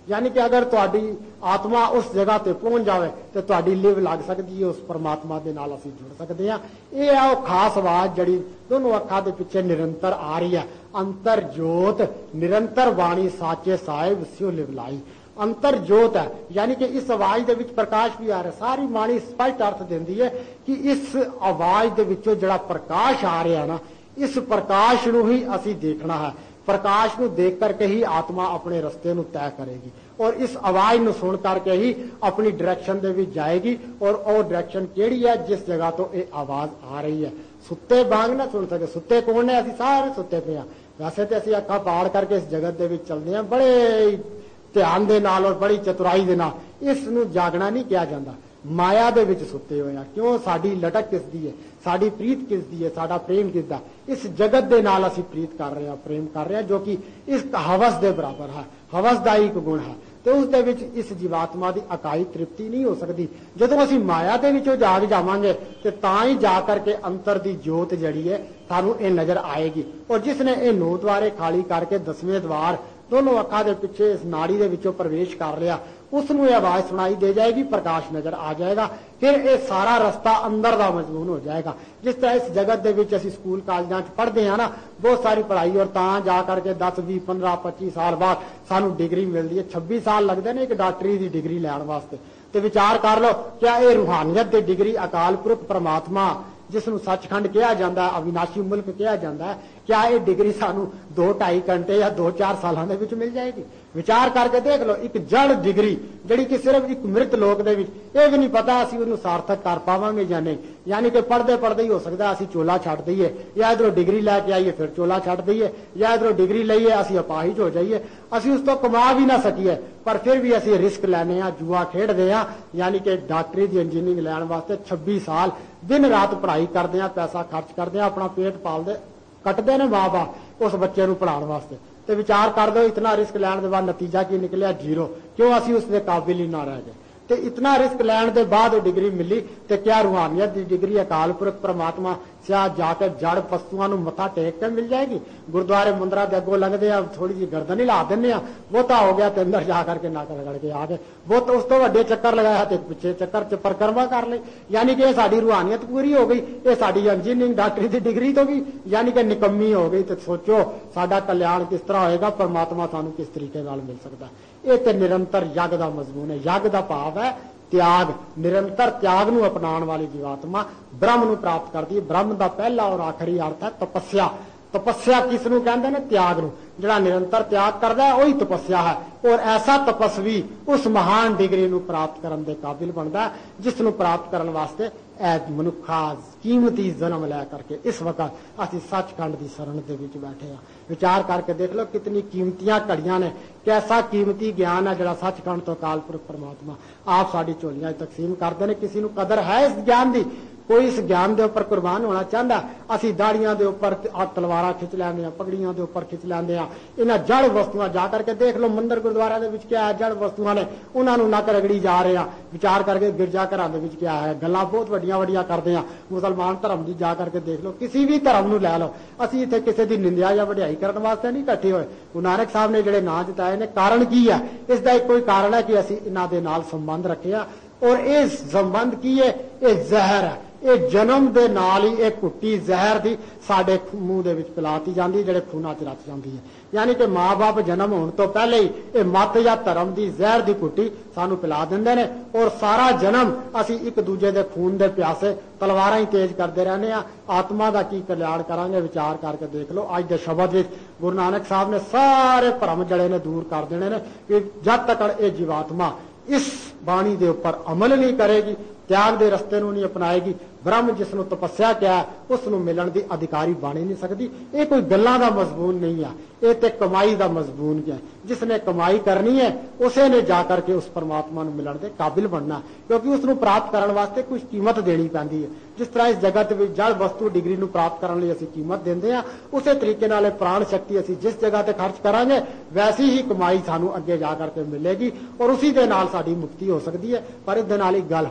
यानी कि अगर तुहाडी आत्मा उस जगह ते पहुंच जाए तो तुहाडी लिव लग सकती है, उस परमात्मा दे नाल असीं जुड़ सकते हैं। ये है वो खास आवाज जड़ी दोनों अखां दे पिछे निरंतर आ रही है, अंतर जोत निरंतर वाणी साचे साहिब स्यो लिव लाई। अंतर जोत है, यानी कि इस आवाज दे विच प्रकाश भी आ रहा। सारी बाणी स्पष्ट अर्थ देंदी है कि इस आवाज दे विचों जिहड़ा प्रकाश आ रहा ना, इस प्रकाश नूं ही असीं देखना है। प्रकाश को देख करके ही आत्मा अपने रस्ते नूं तय करेगी और इस आवाज नूं सुन करके ही अपनी डायरेक्शन दे विच जाएगी। और वो डायरेक्शन केड़ी है जिस जगह तो ये आवाज आ रही है। सुत्ते बांग ना सुन सके, सुत्ते कौन ने? असीं सारे सुत्ते पे आ। वैसे तो असीं अखां पाड़ करके इस जगत दे विच चलदे हां बड़े ध्यान दे नाल और बड़ी चतुराई दे नाल। इस नूं जागना नहीं किया जांदा, माया दे विच सुते होए आ। क्यों? साडी लटक किस दी है, साडी प्रीत किस दी है, साडा प्रेम किस दा? इस जगत दे नाल असीं प्रीत कर रहे हैं, प्रेम कर रहे हैं, जो कि इस हवस दे बराबर है, हवस दा एक गुण है। तो उस दे विच इस जीवात्मा की अकाई तृप्ति नहीं हो सकती। जदों असीं माया दे विचों जाग जावांगे ते तां ही जा करके अंतर दी जोत जड़ी है सानूं ये नजर आएगी। और जिसने ये नौ द्वारे खाली करके दसवें द्वार दोनों अखां दे पिछे इस नाड़ी दे विचों प्रवेश कर लिया, उसनूं ये आवाज सुनाई दे जाएगी, प्रकाश नजर आ जाएगा। फिर ये सारा रस्ता अंदर दा मजमून हो जाएगा। जिस तरह इस जगत दे विच असीं स्कूल कालजां च पढ़दे हैं ना, बहुत सारी पढ़ाई और तां जा करके दस भी पंद्रह पच्ची साल बाद सानूं डिग्री मिलती है। छब्बी साल लगते ने एक डॉक्टरी की डिग्री लैण वास्ते। तो विचार कर लो, क्या ये रूहानियत की डिग्री अकाल पुरख परमात्मा जिसनूं सचखंड कहा जाता है, अविनाशी मुल्क कहा जाता है, क्या ये डिग्री सानू दो ढाई घंटे या दो चार सालों के विच मिल जाएगी? विचार करके देख लो, एक जड़ डिग्री जिहड़ी कि सिर्फ एक मृत लोक दे विच ये भी नहीं पता असीं उहनूं सार्थक कर पावांगे या नहीं। यानी कि पढ़दे पढ़दे ही हो सकता असीं चोला छड्ड दईए, या इधरों डिग्री लैके आईए फिर चोला छड्ड दईए, या इधरों डिग्री लईए असीं अपाहिज हो जाइए, असीं उस तो कमा भी ना सकीए, पर फिर भी असीं रिस्क लैने आ, जुआ खेडदे आ। यानी कि डॉक्टरी दी इंजीनियरिंग लैण वास्ते छब्बी साल दिन रात पढ़ाई करदे आ, पैसा खर्च करदे आ, अपना पेट पालदे कटदे ने माँ बाप उस बच्चे नूं पढ़ाउण वास्ते। ते विचार कर दो, इतना रिस्क लैण दे बाद नतीजा की निकलिया? जीरो। क्यों? असीं उसदे काबिल ही ना रह गए। ते इतना रिस्क लैण दे बाद डिग्री मिली, ते क्या रूहानियत दी डिग्री अकाल पुरख परमात्मा सिया जाके जड़ वस्तुआं नूं मत्था टेक के मिल जाएगी? गुरुद्वारे मंदिरां दे अगों लंघदे आ, थोड़ी जी गर्दन ही ला दिंदे आ, बहुता हो गया ते अंदर जा करके नक रगड़ के आ गए, बहुत उस तो वड्डे चक्कर लगाया ते पिछे चक्कर च परिक्रमा कर लई। यानी कि साडी रूहानियत पूरी हो गई, ये साडी इंजीनियरिंग डॉक्टरी की डिग्री तो गई, यानी कि निकम्मी हो गई। तो सोचो साडा कल्याण किस तरह होएगा, परमात्मा सानू किस तरीके नाल मिल सकदा? ये ते निरंतर यज्ञ दा मजमून है। यज्ञ दा भाव है त्याग, निरंतर त्याग नूं अपनाउण वाली जीवात्मा ब्रह्म नूं प्राप्त करदी है। ब्रह्म दा पहला और आखिरी अर्थ है तपस्या। तपस्या किस नूं कहंदे ने? त्याग नूं। जिहड़ा निरंतर त्याग करदा है वही तपस्या है। और ऐसा तपस्वी उस महान डिग्री नूं प्राप्त करन दे काबिल बनदा है, जिस नूं प्राप्त करन वास्ते ऐ मनुखा कीमती जन्म लै करके इस वक्त असीं सचखंड दी शरण दे विच बैठे हां। विचार करके देख लो कितनी कीमतियां घड़ियां ने, कैसा कीमती ज्ञान है जिहड़ा सचखंड तो अकाल पुरख परमात्मा आप साडी झोलियां तकसीम करदे ने। किसी नूं कदर है इस ज्ञान दी? कोई इस ज्ञान के उपर कुर्बान होना चाहता? असीं दाड़ियां दे उपर तलवारां खिच लैंदे, पगड़ियां दे उपर खिच लैंदे, इन्हां जड़ वस्तुआं जा करके देख लो मंदिर गुरुद्वारा दे विच क्या है, जड़ वस्तुआं ने उन्हां नूं नक रगड़ी जा रहे हैं। विचार करके गिरजा घरां दे विच क्या है, गल्लां बहुत वड्डियां वड्डियां करदे आ। मुसलमान धर्म दी जा करके देख लो, किसी भी धर्म नूं लै लो, असीं इत्थे किसी दी निंदिया या वड्याई करन वास्ते नहीं इकट्ठे होए। गुरु नानक साहब ने जिहड़े नां जताए ने, कारण की है? इसदा एक कोई कारण है कि असीं इन्हां दे नाल संबंध रखिआ। और ये संबंध की है? ये जहर है। ये जन्म दे नाल ही एक घुट्टी जहर दी साडे मूंह दे विच पिलाती जांदी, जिहड़े खूनां च रच जांदी है। यानी कि माँ बाप जन्म होने तो पहले ही ये मत या धर्म की जहर की घुट्टी सानू पिला देंदे ने। और सारा जन्म असीं एक दूजे दे खून दे प्यासे तलवारां ही तेज करते रहने आ। आत्मा का की कल्याण करांगे? विचार करके देख लो। अज दे शब्द विच गुरु नानक साहब ने सारे भरम जड़े ने दूर कर देने ने कि जब तक ये जीवात्मा इस बाणी दे उपर अमल नहीं करेगी, त्याग दे रस्ते नूं नहीं अपनाएगी, ब्रह्म जिसनूं तपस्या क्या है उसनूं मिलण दी अधिकारी बन ही नहीं सकती। ये कोई गल्लां दा मजमून नहीं है, ये ते कमाई दा मजमून है। जिसने कमाई करनी है उसे ने जाकर के उस परमात्मा नूं मिलण दे काबिल बनना, क्योंकि उसनूं प्राप्त करने वास्ते कुछ कीमत देनी पैंदी है। जिस तरह इस जगत विच जड़ वस्तु डिग्री नूं प्राप्त करने लई असीं कीमत देंदे आ, उसे तरीके नाल प्राण शक्ति असीं जिस जगह ते खर्च करांगे वैसी ही कमाई सानूं अगे जा करके मिलेगी और उसी दे नाल साडी मुक्ति हो सकती है। पर इस दे नाल एक गल होर याद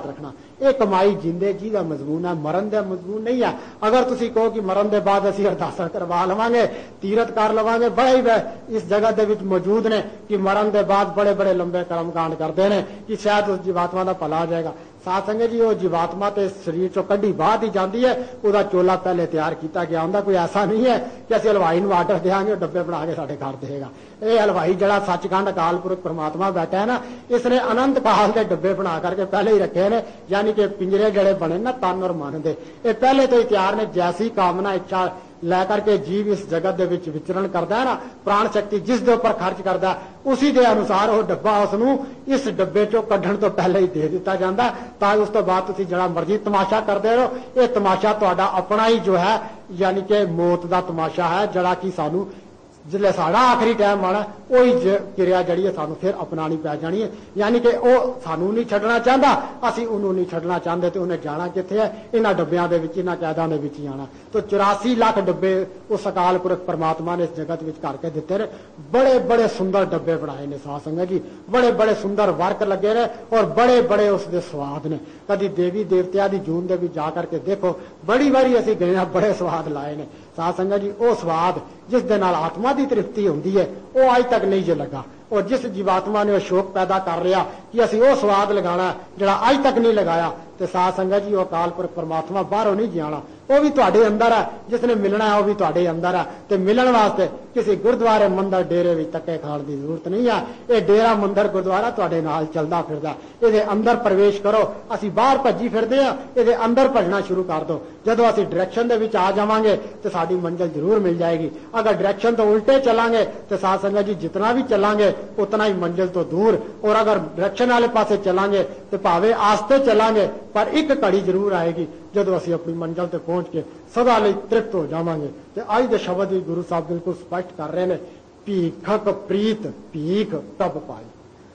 याद रखना, ये कमाई जिंदे जी का मजमून है, मरण का मजमून नहीं है। अगर तुसी कहो कि मरण के बाद असीं अरदासां करवा लवांगे, तीरथ कर लवांगे, बड़े ही इस जगत दे विच मौजूद ने कि मरण के बाद बड़े बड़े लंबे कर्म कांड करते हैं कि शायद उस जीवात्मा का भला हो जाएगा। साथ संगत जी, वो जीवात्मा तो शरीर चो कढ़ी बाहर ही जाती है, उसका चोला पहले तैयार किया गया होंदा। कोई ऐसा नहीं है कि असं हलवाई नूं आर्डर देंगे डब्बे बना के साडे घर देगा। ये हलवाई जड़ा सचखंड अकाल पुरख परमात्मा बैठा है ना, इसने अनंत काल के डब्बे बना करके पहले ही रखे ने, यानी कि पिंजरे जड़े बने ना तन और मन दे, ये पहले तो ही तैयार ने। जैसी कामना इच्छा लैकर के जीव इस जगत दे विच विचरण करता है ना, प्राण शक्ति जिस दे उपर खर्च करता है, उसी के अनुसार वो डब्बा उसनूं इस डब्बे चो कढ़ण तो पहले ही दे दिता जाता, ताकि उस तो बाद तुसीं जिहड़ा मर्जी तमाशा करते रहो। ये तमाशा तुहाडा अपना ही जो है, यानी कि मौत का तमाशा है, जिहड़ा कि सानू जिसले साड़ा आखिरी टाइम आना वही क्रिया जड़ी है सानू फिर अपनानी पै जानी है। यानी कि वो सानू नहीं छड्डना चाहता, असीं उन्होंने नहीं छड्डना चाहते, तो उन्हें जाना कित्थे है? इन्हां डब्बियां दे विच, इन्हां कैदां दे विच ही आना। तो चौरासी लाख डब्बे उस अकाल पुरख परमात्मा ने इस जगत विच करके दिते ने। बड़े बड़े सुंदर डब्बे बनाए ने साध संगत जी, बड़े बड़े सुंदर वर्क लगे ने और बड़े बड़े उसके स्वाद ने। कभी देवी देवतिया की जून दे विच जा करके देखो, बड़ी बारी असीं गए, बड़े स्वाद लाए ने साध संगत जी। वो स्वाद जिस दे नाल आत्मा की तृप्ति होंदी है, वो अज तक नहीं जे लगा। और जिस जीवात्मा ने शौक पैदा कर लिया कि असीं वो स्वाद लगाना जिहड़ा अज तक नहीं लगाया, तो साध संगत जी वो अकाल पुरख परमात्मा बाहरों नहीं जाना, वो भी तुहाडे अंदर है। जिसने मिलना है वो भी तुहाडे अंदर है। तो मिलन वास्ते किसी गुरुद्वारे मंदिर डेरे विच धक्के खाण की जरूरत नहीं है। ये डेरा मंदिर गुरुद्वारा तुहाडे नाल चलदा फिरदा, इहदे अंदर प्रवेश करो। असीं बाहर भज्जी फिरदे हां, इहदे अंदर भजना शुरू कर दो। जदों असीं डायरैक्शन दे विच आ जावांगे तो साडी मंजिल जरूर मिल जाएगी। अगर डायरैक्शन तो उल्टे चलांगे तो साध संगत जी जितना भी चलांगे उतना ही मंजिल तो दूर। और अगर डायरैक्शन वाले पासे चलांगे तो भावें आस्ते चलांगे, पर एक घड़ी जरूर आएगी जदों असीं अपनी मंजिल ते पहुंच के सदा लई तृप्त हो जावांगे। ते अज दे शब्द भी गुरु साहब बिल्कुल स्पष्ट कर रहे हैं, भीखक प्रीत भीख तब पाई।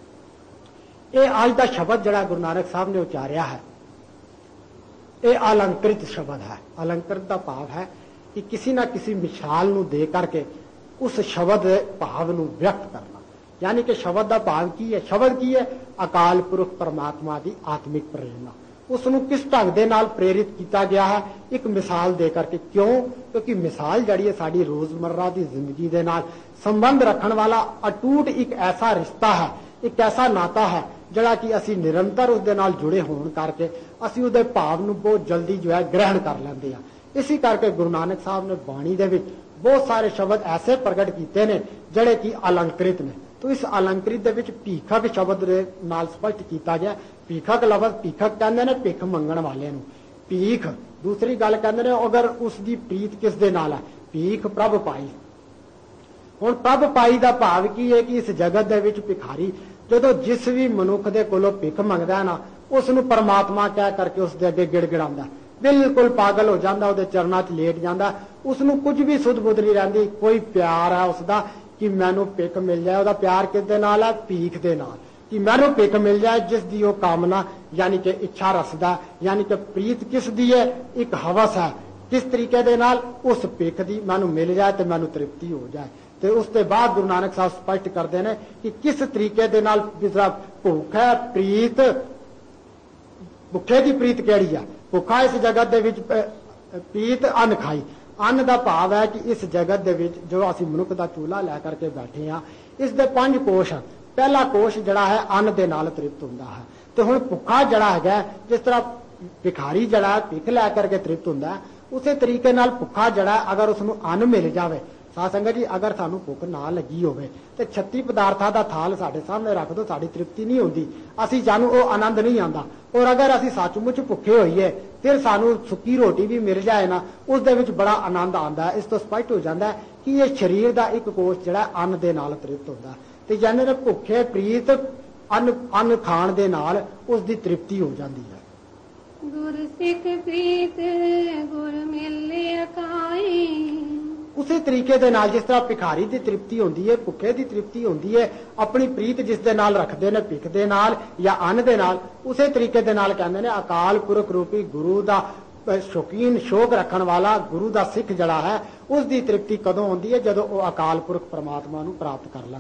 ये अज का शब्द जिहड़ा गुरु नानक साहब ने उचारिया है, ये अलंकृत शब्द है। अलंकृत का भाव है कि किसी ना किसी मिसाल नूं दे करके उस शब्द भाव नूं व्यक्त करना। यानी कि शब्द का भाव की है? शब्द की है? अकाल पुरख परमात्मा की आत्मिक प्रेरणा। उसनूं किस ढंग दे नाल प्रेरित किया गया है? एक मिसाल दे करके। क्यों? क्योंकि मिसाल जिहड़ी है साडी रोजमर्रा की जिंदगी दे नाल संबंध रखण वाला अटूट एक ऐसा रिश्ता है, एक ऐसा नाता है जिहड़ा कि असीं निरंतर उस दे नाल जुड़े होण करके असीं उहदे भाव नूं बहुत जल्दी जो है ग्रहण कर लैंदे हां। इसी करके गुरु नानक साहब ने बाणी दे विच बहुत सारे शब्द ऐसे प्रगट किए ने जिहड़े कि अलंकृत ने। तो इस अलंकृत दे विच भीखक शब्द दे नाल स्पष्ट किया गया। भीखक लफज भीखक कहंदे ने भिख मंगण वाले नूं। भीख दूसरी गल कहंदे ने अगर उसकी प्रीत किस दे नाल है? भीख प्रभ पाई। हुण प्रभ पाई दा भाव की है कि इस जगत दे विच भिखारी जदों जिस भी मनुख दे कोलों भिख मंगदा है ना, उसनूं परमात्मा कह करके उस दे अगे गिड़गिड़ांदा, बिल्कुल पागल हो जाता, उहदे चरनां च लेट जाता। उसनूं कुछ भी सुध बुध नहीं रहिंदी। कोई प्यार है उसका कि मैनू भिख मिल जाए। उसका प्यार किस दे नाल है? भीख दे नाल, कि मैनू भिख मिल जाए। जिसकी वो कामना यानी कि इच्छा रसदा, यानी कि प्रीत किस दी है? एक हवस है। किस तरीके दे नाल? उस भिख दी मैनू मिल जाए तो मैनू तृप्ति हो जाए। तो उसके बाद गुरु नानक साहब स्पष्ट करते हैं कि किस तरीके दे नाल जिसरा भुख है प्रीत, भुखे की प्रीत केड़ी है? भुखा इस जगत दे विच प्रीत अन्न खाई। अन्न का भाव है कि इस जगत दे विच जो असीं मनुख का चूल्हा लै करके बैठे हैं, इस दे पंज कोश हैं। पहला कोश जिहड़ा है अन्न दे नाल तृप्त हुंदा है। तो हुण भुखा जिहड़ा है, जिस तरह भिखारी जिहड़ा है भिख लै करके तृप्त हुंदा है, उसे तरीके नाल भुखा जिहड़ा अगर उसनूं अन्न मिल जाए। साध संगत जी, अगर सानू भुख ना लगी होवे ते छत्ती पदार्थां दा थाल साडे सामने रख दो, साडी तृप्ति नहीं होंदी, असीं सानू वो आनंद नहीं आंदा। और अगर असीं सचमुच भुखे होईए फिर सानू सुक्की रोटी भी मिल जाए ना, उस दे विच बड़ा आनंद आंदा है। इस तो स्पष्ट हो जाता है कि ये शरीर का एक कोश जिहड़ा अन्न दे नाल तृप्त हुंदा। ते जाने ने भुखे प्रीत अन्न अन्न खाण दे नाल उसदी तृप्ति हो जाती है। गुर सिख प्रीत गुर मिले अकाई। उसी तरीके दे नाल जिस तरह भिखारी की तृप्ति होंदी है, भुखे की तृप्ति होंदी है, अपनी प्रीत जिस दे नाल रखते हैं भिख दे नाल या अन्न दे नाल, उसी तरीके दे नाल कहंदे ने अकाल पुरख रूपी गुरु दा शौकीन शौक रखण वाला गुरु दा सिख जड़ा है, उसकी तृप्ति कदों होंदी है? जदों वो अकाल पुरख परमात्मा नूं प्राप्त कर लैंदा।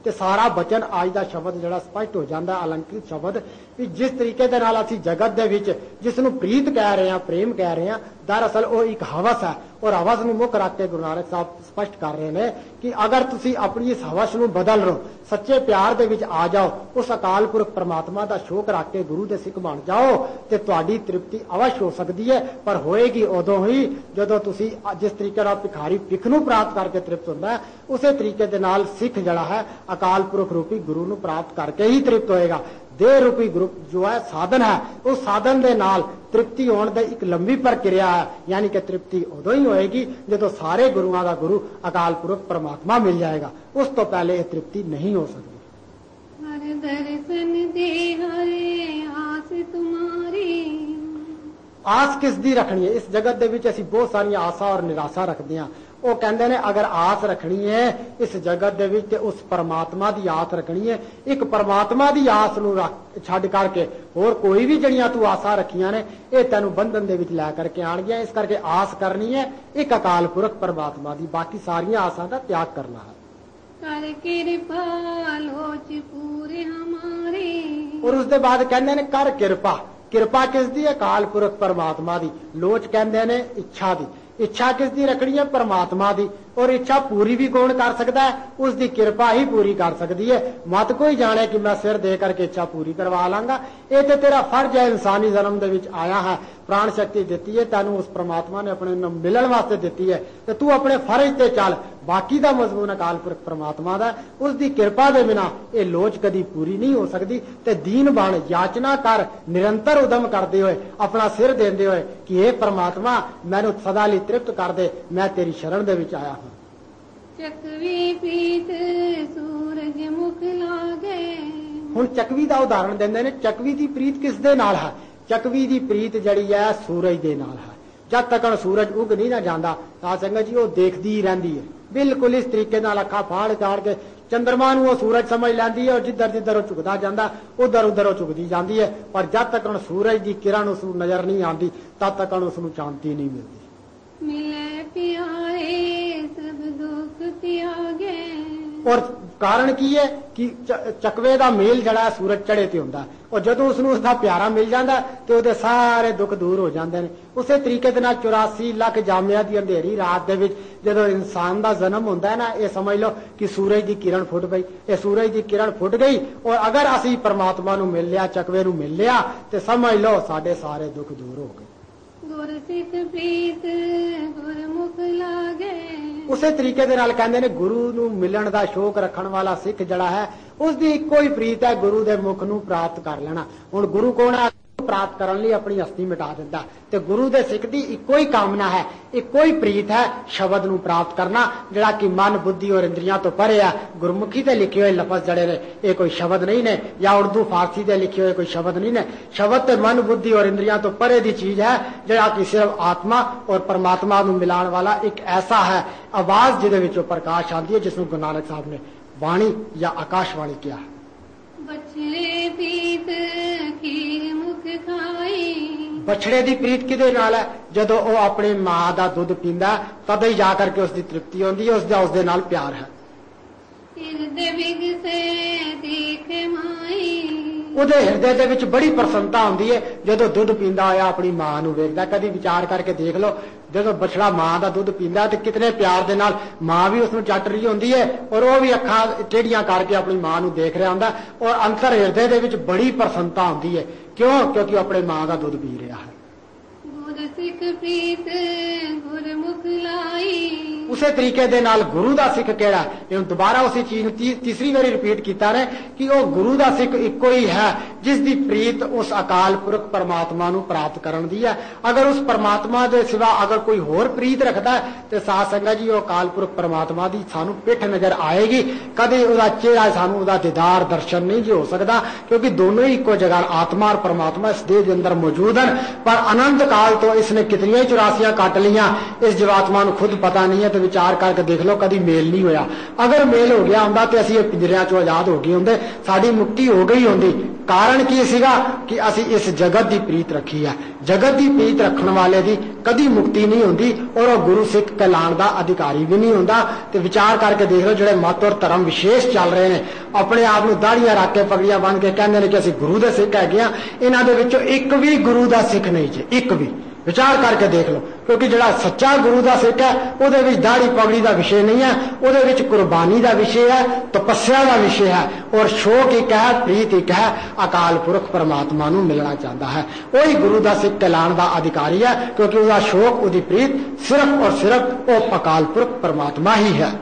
ਤੇ ਸਾਰਾ ਬਚਨ ਅੱਜ ਦਾ ਸ਼ਬਦ ਜਿਹੜਾ ਸਪਸ਼ਟ ਹੋ ਜਾਂਦਾ, ਅਲੰਕ੍ਰਿਤ ਸ਼ਬਦ, ਵੀ ਜਿਸ ਤਰੀਕੇ ਦੇ ਨਾਲ ਅਸੀਂ ਜਗਤ ਦੇ ਵਿੱਚ ਜਿਸ ਨੂੰ ਪ੍ਰੀਤ ਕਹਿ ਰਹੇ ਹਾਂ, ਪ੍ਰੇਮ ਕਹਿ ਰਹੇ ਹਾਂ, ਦਰਅਸਲ ਉਹ ਇੱਕ ਹਵਸ ਹੈ। ਔਰ ਹਵਸ ਨੂੰ ਮੁੱਖ ਰੱਖ ਕੇ ਗੁਰੂ ਨਾਨਕ ਸਾਹਿਬ ਸਪਸ਼ਟ ਕਰ ਰਹੇ ਨੇ ਕਿ ਅਗਰ ਤੁਸੀਂ ਆਪਣੀ ਇਸ ਹਵਸ ਨੂੰ ਬਦਲ ਲਓ, ਸੱਚੇ ਪਿਆਰ ਦੇ ਵਿੱਚ ਆ ਜਾਓ, ਉਸ ਅਕਾਲ ਪੁਰਖ ਪਰਮਾਤਮਾ ਦਾ ਸ਼ੌਕ ਰੱਖ ਕੇ ਗੁਰੂ ਦੇ ਸਿੱਖ ਬਣ ਜਾਓ, ਤੇ ਤੁਹਾਡੀ ਤ੍ਰਿਪਤੀ ਅਵਸ਼ ਹੋ ਸਕਦੀ ਹੈ। ਪਰ ਹੋਏਗੀ ਉਦੋਂ ਹੀ ਜਦੋਂ ਤੁਸੀਂ ਜਿਸ ਤਰੀਕੇ ਨਾਲ ਭਿਖਾਰੀ ਭਿਖ ਨੂੰ ਪ੍ਰਾਪਤ ਕਰਕੇ ਤ੍ਰਿਪਤ ਹੁੰਦਾ ਹੈ, ਉਸੇ ਤਰੀਕੇ ਦੇ ਨਾਲ ਸਿੱਖ ਜਿਹੜਾ ਹੈ ਅਕਾਲ ਪੁਰਖ ਰੂਪੀ ਗੁਰੂ ਨੂੰ ਪ੍ਰਾਪਤ ਕਰਕੇ ਹੀ ਤ੍ਰਿਪਤ ਹੋਏਗਾ। ਦੇਹ ਰੂਪੀ ਗਰੁੱਪ ਜੋ ਹੈ ਸਾਧਨ ਹੈ, ਉਸ ਸਾਧਨ ਦੇ ਨਾਲ ਤ੍ਰਿਪਤੀ ਹੋਣ ਦੀ ਇੱਕ ਲੰਬੀ ਪ੍ਰਕਿਰਿਆ ਹੈ। ਯਾਨੀ ਕਿ ਤ੍ਰਿਪਤੀ ਉਦੋਂ ਹੀ ਹੋਏਗੀ ਜਦੋਂ ਸਾਰੇ ਗੁਰੂਆਂ ਦਾ ਗੁਰੂ ਅਕਾਲ ਪੁਰਖ ਪਰਮਾਤਮਾ ਮਿਲ ਜਾਏਗਾ। ਉਸ ਤੋਂ ਪਹਿਲੇ ਇਹ ਤ੍ਰਿਪਤੀ ਨਹੀਂ ਹੋ ਸਕਦੀ। ਹਰ ਦਰਸ਼ਨ ਦੇ ਹਰੇ ਆਸ ਤੁਮਾਰੀ। ਆਸ ਕਿਸ ਦੀ ਰੱਖਣੀ ਹੈ? ਇਸ ਜਗਤ ਦੇ ਵਿੱਚ ਅਸੀਂ ਬਹੁਤ ਸਾਰੀਆਂ ਆਸਾਂ ਔਰ ਨਿਰਾਸ਼ਾ ਰੱਖਦੇ ਹਾਂ। ਉਹ ਕਹਿੰਦੇ ਨੇ ਅਗਰ ਆਸ ਰੱਖਣੀ ਹੈ ਇਸ ਜਗਤ ਦੇ ਵਿੱਚ ਤੇ ਉਸ ਪਰਮਾਤਮਾ ਦੀ ਆਸ ਰੱਖਣੀ ਹੈ। ਇੱਕ ਪਰਮਾਤਮਾ ਦੀ ਆਸ ਨੂੰ ਛੱਡ ਕਰਕੇ ਹੋਰ ਕੋਈ ਵੀ ਜਿਹੜੀਆਂ ਤੂੰ ਆਸਾਂ ਰੱਖੀਆਂ ਨੇ ਇਹ ਤੈਨੂੰ ਬੰਧਨ ਦੇ ਵਿੱਚ ਲੈ ਕਰਕੇ ਆਣਗੀਆਂ। ਇਸ ਕਰਕੇ ਆਸ ਕਰਨੀ ਹੈ ਇੱਕ ਅਕਾਲ ਪੁਰਖ ਪਰਮਾਤਮਾ ਦੀ, ਬਾਕੀ ਸਾਰੀਆਂ ਆਸਾਂ ਦਾ ਤਿਆਗ ਕਰਨਾ ਹੈ। ਕਰ ਕਿਰਪਾ ਲੋਚ ਪੂਰੇ ਹਮਾਰੇ। ਔਰ ਉਸ ਦੇ ਬਾਅਦ ਕਹਿੰਦੇ ਨੇ ਕਰ ਕਿਰਪਾ। ਕਿਰਪਾ ਕਿਸ ਦੀ? ਅਕਾਲ ਪੁਰਖ ਪਰਮਾਤਮਾ ਦੀ। ਲੋਚ ਕਹਿੰਦੇ ਨੇ ਇੱਛਾ ਦੀ। ਇੱਛਾ ਕਿਸ ਦੀ ਰੱਖਣੀ ਹੈ? ਪਰਮਾਤਮਾ ਦੀ। ਔਰ ਇੱਛਾ ਪੂਰੀ ਵੀ ਕੌਣ ਕਰ ਸਕਦਾ ਹੈ? ਉਸ ਦੀ ਕਿਰਪਾ ਹੀ ਪੂਰੀ ਕਰ ਸਕਦੀ ਹੈ। ਮਤ ਕੋਈ ਜਾਣੇ ਕਿ ਮੈਂ ਸਿਰ ਦੇ ਕਰਕੇ ਇੱਛਾ ਪੂਰੀ ਕਰਵਾ ਲਾਂਗਾ। ਇਹ ਤੇ ਤੇਰਾ ਫਰਜ਼ ਹੈ, ਇਨਸਾਨੀ ਜਨਮ ਦੇ ਵਿੱਚ ਆਇਆ ਹੈ, ਪ੍ਰਾਣ ਸ਼ਕਤੀ ਦਿੱਤੀ ਹੈ ਤੈਨੂੰ, ਉਸ ਪਰਮਾਤਮਾ ਨੇ ਆਪਣੇ ਨਾਲ ਮਿਲਣ ਵਾਸਤੇ ਦਿੱਤੀ ਹੈ, ਤੇ ਤੂੰ ਆਪਣੇ ਫਰਜ਼ ਤੇ ਚੱਲ। ਬਾਕੀ ਦਾ ਮਜ਼ਮੂਨ ਅਕਾਲ ਪੁਰਖ ਪਰਮਾਤਮਾ ਦਾ, ਉਸ ਦੀ ਕਿਰਪਾ ਦੇ ਬਿਨਾ ਇਹ ਲੋਚ ਕਦੀ ਪੂਰੀ ਨਹੀਂ ਹੋ ਸਕਦੀ। ਤੇ ਦੀਨ ਬਣ, ਯਾਚਨਾ ਕਰ, ਨਿਰੰਤਰ ਉਦਮ ਕਰਦੇ ਹੋਏ, ਆਪਣਾ ਸਿਰ ਦਿੰਦੇ ਹੋਏ ਕਿ ਇਹ ਪਰਮਾਤਮਾ ਮੈਨੂੰ ਸਦਾ ਲਈ ਤ੍ਰਿਪਤ ਕਰ ਦੇ, ਮੈਂ ਤੇਰੀ ਸ਼ਰਨ ਦੇ ਵਿੱਚ ਆਇਆ ਹਾਂ। ਚਕਵੀ ਪੀਤ ਸੂਰਜ ਮੁਖ ਲਾਗੇ। ਹੁਣ ਚਕਵੀ ਦਾ ਉਦਾਹਰਣ ਦਿੰਦੇ ਨੇ। ਚਕਵੀ ਦੀ ਪ੍ਰੀਤ ਕਿਸ ਦੇ ਨਾਲ ਹੈ? ਚਕਵੀ ਦੀ ਪ੍ਰੀਤ ਜਿਹੜੀ ਹੈ ਸੂਰਜ ਦੇ ਨਾਲ ਹੈ। ਜਦ ਤੱਕ ਸੂਰਜ ਉਗ ਨਹੀਂ ਨਾ ਜਾਂਦਾ ਤਾਂ ਸੰਗਤ ਜੀ ਉਹ ਦੇਖਦੀ ਹੀ ਰਹਿੰਦੀ ਹੈ। ਬਿਲਕੁਲ ਇਸ ਤਰੀਕੇ ਨਾਲ ਅੱਖਾਂ ਫਾੜ ਚਾੜ ਕੇ ਚੰਦਰਮਾ ਨੂੰ ਉਹ ਸੂਰਜ ਸਮਝ ਲੈਂਦੀ ਹੈ, ਔਰ ਜਿੱਧਰ ਜਿੱਧਰ ਉਹ ਝੁਕਦਾ ਜਾਂਦਾ ਉਧਰ ਉਧਰ ਉਹ ਝੁਕਦੀ ਜਾਂਦੀ ਹੈ। ਪਰ ਜਦ ਤੱਕ ਸੂਰਜ ਦੀ ਕਿਰਨ ਉਸ ਨੂੰ ਨਜ਼ਰ ਨਹੀਂ ਆਉਂਦੀ ਤਦ ਤੱਕ ਉਸ ਨੂੰ ਸ਼ਾਂਤੀ ਨਹੀਂ ਮਿਲਦੀ। ਮਿਲੇ ਪਿਆਰੇ ਸਭ ਦੁੱਖ ਤਿਆਗੇ। ਔਰ ਕਾਰਨ ਕੀ ਹੈ ਕਿ ਚਕਵੇ ਦਾ ਮੇਲ ਜਿਹੜਾ ਸੂਰਜ ਚੜੇ ਤੇ ਹੁੰਦਾ, ਔਰ ਜਦੋਂ ਉਸ ਨੂੰ ਉਸਦਾ ਪਿਆਰਾ ਮਿਲ ਜਾਂਦਾ ਤੇ ਉਹਦੇ ਸਾਰੇ ਦੁੱਖ ਦੂਰ ਹੋ ਜਾਂਦੇ ਨੇ। ਉਸੇ ਤਰੀਕੇ ਦੇ ਨਾਲ ਚੁਰਾਸੀ ਲੱਖ ਜਾਮਿਆਂ ਦੀ ਅੰਧੇਰੀ ਰਾਤ ਦੇ ਵਿੱਚ ਜਦੋਂ ਇਨਸਾਨ ਦਾ ਜਨਮ ਹੁੰਦਾ ਹੈ ਨਾ, ਇਹ ਸਮਝ ਲਓ ਕਿ ਸੂਰਜ ਦੀ ਕਿਰਨ ਫੁੱਟ ਗਈ। ਇਹ ਸੂਰਜ ਦੀ ਕਿਰਨ ਫੁੱਟ ਗਈ ਔਰ ਅਗਰ ਅਸੀਂ ਪਰਮਾਤਮਾ ਨੂੰ ਮਿਲ ਲਿਆ, ਚਕਵੇ ਨੂੰ ਮਿਲ ਲਿਆ, ਤੇ ਸਮਝ ਲਓ ਸਾਡੇ ਸਾਰੇ ਦੁੱਖ ਦੂਰ ਹੋ ਗਏ। ਗੁਰ ਸਿੱਖ ਪ੍ਰੀਤ ਗੁਰਮੁਖ ਲਾਗੇ। ਉਸੇ ਤਰੀਕੇ ਦੇ ਨਾਲ ਕਹਿੰਦੇ ਨੇ ਗੁਰੂ ਨੂੰ ਮਿਲਣ ਦਾ ਸ਼ੌਕ ਰੱਖਣ ਵਾਲਾ ਸਿੱਖ ਜਿਹੜਾ ਹੈ ਉਸ ਦੀ ਇੱਕੋ ਹੀ ਪ੍ਰੀਤ ਹੈ ਗੁਰੂ ਦੇ ਮੁਖ ਨੂੰ ਪ੍ਰਾਪਤ ਕਰ ਲੈਣਾ। ਹੁਣ ਗੁਰੂ ਕੌਣ ਹੈ? ਪ੍ਰਾਪਤ ਕਰਨ ਲਈ ਆਪਣੀ ਹਸਤੀ ਮਿਟਾ ਦਿੰਦਾ, ਤੇ ਗੁਰੂ ਦੇ ਸਿੱਖ ਦੀ ਇੱਕੋ ਹੀ ਕਾਮਨਾ ਹੈ, ਇੱਕੋ ਹੀ ਪ੍ਰੀਤ ਹੈ, ਸ਼ਬਦ ਨੂੰ ਪ੍ਰਾਪਤ ਕਰਨਾ ਜਿਹੜਾ ਕਿ ਮਨ ਬੁੱਧੀ ਔਰ ਇੰਦਰੀਆਂ ਤੋਂ ਪਰੇ ਆ। ਗੁਰਮੁਖੀ ਤੇ ਲਿਖੇ ਹੋਏ ਲਫ਼ਜ਼ ਜਿਹੜੇ ਨੇ ਇਹ ਕੋਈ ਸ਼ਬਦ ਨਹੀਂ ਨੇ, ਜਾਂ ਉਰਦੂ ਫਾਰਸੀ ਦੇ ਲਿਖੇ ਹੋਏ ਕੋਈ ਸ਼ਬਦ ਨਹੀਂ ਨੇ। ਸ਼ਬਦ ਤੇ ਮਨ ਬੁੱਧੀ ਔਰ ਇੰਦਰੀਆਂ ਤੋਂ ਪਰੇ ਦੀ ਚੀਜ਼ ਹੈ, ਜਿਹੜਾ ਕਿ ਸਿਰਫ ਆਤਮਾ ਔਰ ਪਰਮਾਤਮਾ ਨੂੰ ਮਿਲਾਉਣ ਵਾਲਾ ਇੱਕ ਐਸਾ ਹੈ ਆਵਾਜ਼ ਜਿਹਦੇ ਵਿੱਚੋਂ ਪ੍ਰਕਾਸ਼ ਆਉਂਦੀ ਹੈ, ਜਿਸ ਨੂੰ ਗੁਰੂ ਨਾਨਕ ਸਾਹਿਬ ਨੇ ਬਾਣੀ ਜਾਂ ਆਕਾਸ਼ਵਾਣੀ ਕਿਹਾ। ਬਛੜੇ ਪ੍ਰੀਤ ਖੀਰ ਮੁਖ ਖਾਈ। ਬਛੜੇ ਦੀ ਪ੍ਰੀਤ ਕਿਹਦੇ ਨਾਲ ਹੈ? ਜਦੋਂ ਉਹ ਆਪਣੀ ਮਾਂ ਦਾ ਦੁੱਧ ਪੀਂਦਾ ਤਦੋਂ ਹੀ ਜਾ ਕਰਕੇ ਉਸ ਦੀ ਤ੍ਰਿਪਤੀ ਹੁੰਦੀ ਹੈ, ਉਸ ਦਾ ਉਸ ਦੇ ਨਾਲ ਪਿਆਰ ਹੈ। ਹਿਰਦੇ ਵਿਗਸੇ ਦੇਖ ਮਾਈ। ਉਹਦੇ ਹਿਰਦੇ ਦੇ ਵਿੱਚ ਬੜੀ ਪ੍ਰਸੰਨਤਾ ਹੁੰਦੀ ਹੈ ਜਦੋਂ ਦੁੱਧ ਪੀਂਦਾ ਹੋਇਆ ਆਪਣੀ ਮਾਂ ਨੂੰ ਵੇਖਦਾ। ਕਦੀ ਵਿਚਾਰ ਕਰਕੇ ਦੇਖ ਲਓ, ਜਦੋਂ ਬਛੜਾ ਮਾਂ ਦਾ ਦੁੱਧ ਪੀਂਦਾ ਤੇ ਕਿਤਨੇ ਪਿਆਰ ਦੇ ਨਾਲ ਮਾਂ ਵੀ ਉਸ ਨੂੰ ਚੱਟ ਰਹੀ ਹੁੰਦੀ ਹੈ, ਔਰ ਉਹ ਵੀ ਅੱਖਾਂ ਟੇਢੀਆਂ ਕਰਕੇ ਆਪਣੀ ਮਾਂ ਨੂੰ ਦੇਖ ਰਿਹਾ ਹੁੰਦਾ, ਔਰ ਅੰਤਰ ਹਿਰਦੇ ਦੇ ਵਿੱਚ ਬੜੀ ਪ੍ਰਸੰਨਤਾ ਹੁੰਦੀ ਹੈ। ਕਿਉਂ? ਕਿਉਂਕਿ ਉਹ ਆਪਣੇ ਮਾਂ ਦਾ ਦੁੱਧ ਪੀ ਰਿਹਾ ਹੈ। ਗੁਰ ਸਿੱਖ ਪ੍ਰੀਤ ਗੁਰਮੁਖ ਲਾਈ। ਉਸੇ ਤਰੀਕੇ ਦੇ ਨਾਲ ਗੁਰੂ ਦਾ ਸਿੱਖ ਕਿਹੜਾ? ਇਹ ਦੁਬਾਰਾ ਉਸੇ ਚੀਜ਼ ਨੂੰ ਤੀਸਰੀ ਵਾਰੀ ਰਿਪੀਟ ਕੀਤਾ ਨੇ ਕਿ ਉਹ ਗੁਰੂ ਦਾ ਸਿੱਖ ਇੱਕੋ ਹੀ ਹੈ ਜਿਸ ਦੀ ਪ੍ਰੀਤ ਉਸ ਅਕਾਲ ਪੁਰਖ ਪਰਮਾਤਮਾ ਨੂੰ ਪ੍ਰਾਪਤ ਕਰਨ ਦੀ ਹੈ। ਅਗਰ ਉਸ ਪਰਮਾਤਮਾ ਦੇ ਸਿਵਾ ਅਗਰ ਕੋਈ ਹੋਰ ਪ੍ਰੀਤ ਰੱਖਦਾ ਤੇ ਸਾਧ ਸੰਗਤ ਜੀ ਉਹ ਅਕਾਲ ਪੁਰਖ ਪਰਮਾਤਮਾ ਦੀ ਸਾਨੂੰ ਪਿੱਠ ਨਜ਼ਰ ਆਏਗੀ, ਕਦੇ ਉਹਦਾ ਚਿਹਰਾ ਸਾਨੂੰ ਉਹਦਾ ਦੀਦਾਰ ਦਰਸ਼ਨ ਨਹੀਂ ਜੀ ਹੋ ਸਕਦਾ, ਕਿਉਂਕਿ ਦੋਨੋਂ ਹੀ ਇੱਕੋ ਜਗ੍ਹਾ ਆਤਮਾ ਔਰ ਪਰਮਾਤਮਾ ਇਸ ਦੇਹ ਦੇ ਅੰਦਰ ਮੌਜੂਦ ਹਨ। ਪਰ ਅਨੰਤ ਕਾਲ ਤੋਂ ਇਸਨੇ ਕਿਤਨੀਆਂ ਹੀ ਚੁਰਾਸੀਆਂ ਕੱਟ ਲੀਆਂ, ਇਸ ਜੀਵਾਤਮਾ ਨੂੰ ਖੁਦ ਪਤਾ ਨਹੀਂ ਹੈ। ਤੇ ਵਿਚਾਰ ਕਰਕੇ ਦੇਖ ਲਓ ਕਦੀ ਮੇਲ ਨਹੀਂ ਹੋਇਆ। ਅਗਰ ਮੇਲ ਹੋ ਗਿਆ ਹੁੰਦਾ ਤੇ ਅਸੀਂ ਇਹ ਪਿੰਜਰਿਆਂ ਚੋਂ ਆਜ਼ਾਦ ਹੋ ਗਏ ਹੁੰਦੇ, ਸਾਡੀ ਮੁਕਤੀ ਹੋ ਗਈ ਹੁੰਦੀ। ਕਾਰਨ ਕਾਰਨ ਕੀ ਸੀਗਾ ਕਿ ਅਸੀਂ ਇਸ ਜਗਤ ਦੀ ਪ੍ਰੀਤ ਰੱਖੀ ਹੈ। ਜਗਤ ਦੀ ਪ੍ਰੀਤ ਰੱਖਣ ਵਾਲੇ ਦੀ ਕਦੀ ਮੁਕਤੀ ਨਹੀਂ ਹੁੰਦੀ ਔਰ ਉਹ ਗੁਰੂ ਸਿੱਖ ਕਹਿਲਾਣ ਦਾ ਅਧਿਕਾਰੀ ਵੀ ਨਹੀਂ ਹੁੰਦਾ। ਤੇ ਵਿਚਾਰ ਕਰਕੇ ਦੇਖ ਲਓ, ਜਿਹੜੇ ਮਤ ਔਰ ਧਰਮ ਵਿਸ਼ੇਸ਼ ਚੱਲ ਰਹੇ ਨੇ, ਆਪਣੇ ਆਪ ਨੂੰ ਦਾੜੀਆਂ ਰੱਖ ਕੇ ਪਗੜੀਆਂ ਬੰਨ੍ਹ ਕੇ ਕਹਿੰਦੇ ਨੇ ਕਿ ਅਸੀਂ ਗੁਰੂ ਦੇ ਸਿੱਖ ਹੈਗੇ ਆ, ਇਹਨਾਂ ਦੇ ਵਿੱਚੋਂ ਇੱਕ ਵੀ ਗੁਰੂ ਦਾ ਸਿੱਖ ਨਹੀਂ ਜੇ, ਇੱਕ ਵੀ। ਵਿਚਾਰ ਕਰਕੇ ਦੇਖ ਲਓ, ਕਿਉਂਕਿ ਜਿਹੜਾ ਸੱਚਾ ਗੁਰੂ ਦਾ ਸਿੱਖ ਹੈ ਉਹਦੇ ਵਿੱਚ ਦਾੜੀ ਪਗੜੀ ਦਾ ਵਿਸ਼ੇ ਨਹੀਂ ਹੈ, ਉਹਦੇ ਵਿੱਚ ਕੁਰਬਾਨੀ ਦਾ ਵਿਸ਼ੇ ਹੈ, ਤਪੱਸਿਆ ਦਾ ਵਿਸ਼ੇ ਹੈ ਔਰ ਸ਼ੌਕ ਇੱਕ ਹੈ, ਪ੍ਰੀਤ ਇੱਕ ਹੈ, ਅਕਾਲ ਪੁਰਖ ਪਰਮਾਤਮਾ ਨੂੰ ਮਿਲਣਾ ਚਾਹੁੰਦਾ ਹੈ। ਉਹੀ ਗੁਰੂ ਦਾ ਸਿੱਖ ਕਹਿਲਾਣ ਦਾ ਅਧਿਕਾਰੀ ਹੈ, ਕਿਉਂਕਿ ਉਹਦਾ ਸ਼ੌਕ, ਉਹਦੀ ਪ੍ਰੀਤ ਸਿਰਫ ਔਰ ਸਿਰਫ ਉਹ ਅਕਾਲ ਪੁਰਖ ਪਰਮਾਤਮਾ ਹੀ ਹੈ।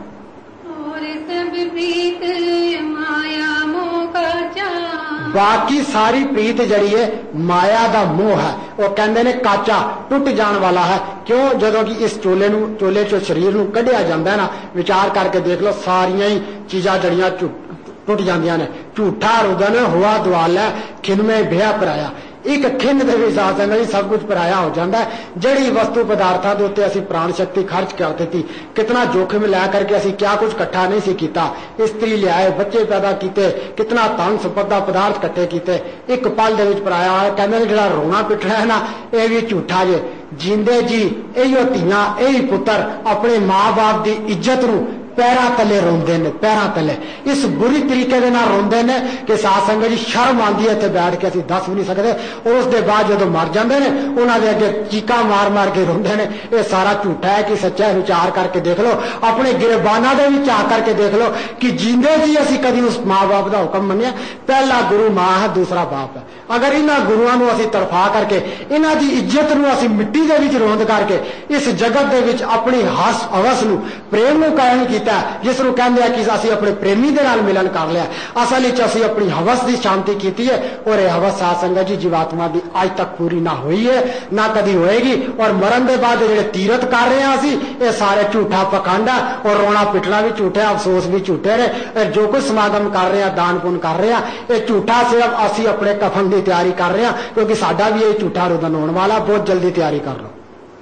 बाकी सारी प्रीत जड़ी है माया दा मोह है। वो कहते ने काचा टुट जाने वाला है। क्यों? जदों कि इस चोले नू चोले चो शरीर नू कढ़िया जांदा है ना, विचार करके देख लो, सारियां ही चीज़ां जड़ियां टुट जांदियां ने। झूठा रुदन हुआ दवाल है, खिन में बेहा पराया। एक खिन दे विच साध संगत जी सब कुछ पराया हो जाता है। जड़ी वस्तु पदार्थां दे उत्ते असीं प्राण शक्ति खर्च कर दी, कितना जोखिम लै करके असीं क्या कुछ इकट्ठा नहीं सी कीता, स्त्री लियाए, बच्चे पैदा किए, कितना धन संपदा पदार्थ इकट्ठे किए, एक पल दे विच पराया होया। कहंदे ने जिहड़ा रोना पिटना है ना, यह भी झूठा जे। जींदे जी इहो धीआं यही पुत्र अपने माँ बाप की इज्जत नूं पैरां तले रोंदे ने, पैरां तले इस बुरी तरीके दे नाल रोंदे ने कि साध संगत जी शर्म आंदी है इत्थे बैठ के, असीं दस भी नहीं सकदे। और उस दे बाद जदों मर जांदे ने उन्हां दे अगे चीकां मार मार के रोंदे ने। ये सारा झूठा है कि सच्चा है? विचार करके देख लो, अपने गिरबानां दे विच आ करके देख लो कि जींदे जी असीं कदी उस माँ बाप दा हुक्म मन्निया? पहला गुरु माँ है, दूसरा बाप है। अगर इन्हां गुरुआं नूं असीं तरफा करके इन्हां दी इज्जत नूं असीं मिट्टी दे विच रोंद करके इस जगत दे विच अपनी हस हवस नूं प्रेम नूं कायम कीता, जिस नूं कहंदे आ कि असीं अपने प्रेमी दे नाल मिलन कर लिया, असल विच असीं अपनी हवस दी शांति कीती है। और यह हवस साध संगत जी जीवात्मा दी अज तक पूरी ना हुई है, ना कदी होएगी। और मरण दे बाद जिहड़े तीरथ कर रहे हैं असीं, ये सारे झूठा पखंड है और रोना पिटना भी झूठा, अफसोस भी झूठे ने। जो कुछ समागम कर रहे हैं, दान पुण्य कर रहे हैं, ये झूठा सिर्फ असीं अपने कफन की तैयारी कर रहे हैं, क्योंकि साडा भी ये झूठा रुदन होने वाला। बहुत जल्दी तैयारी कर लो।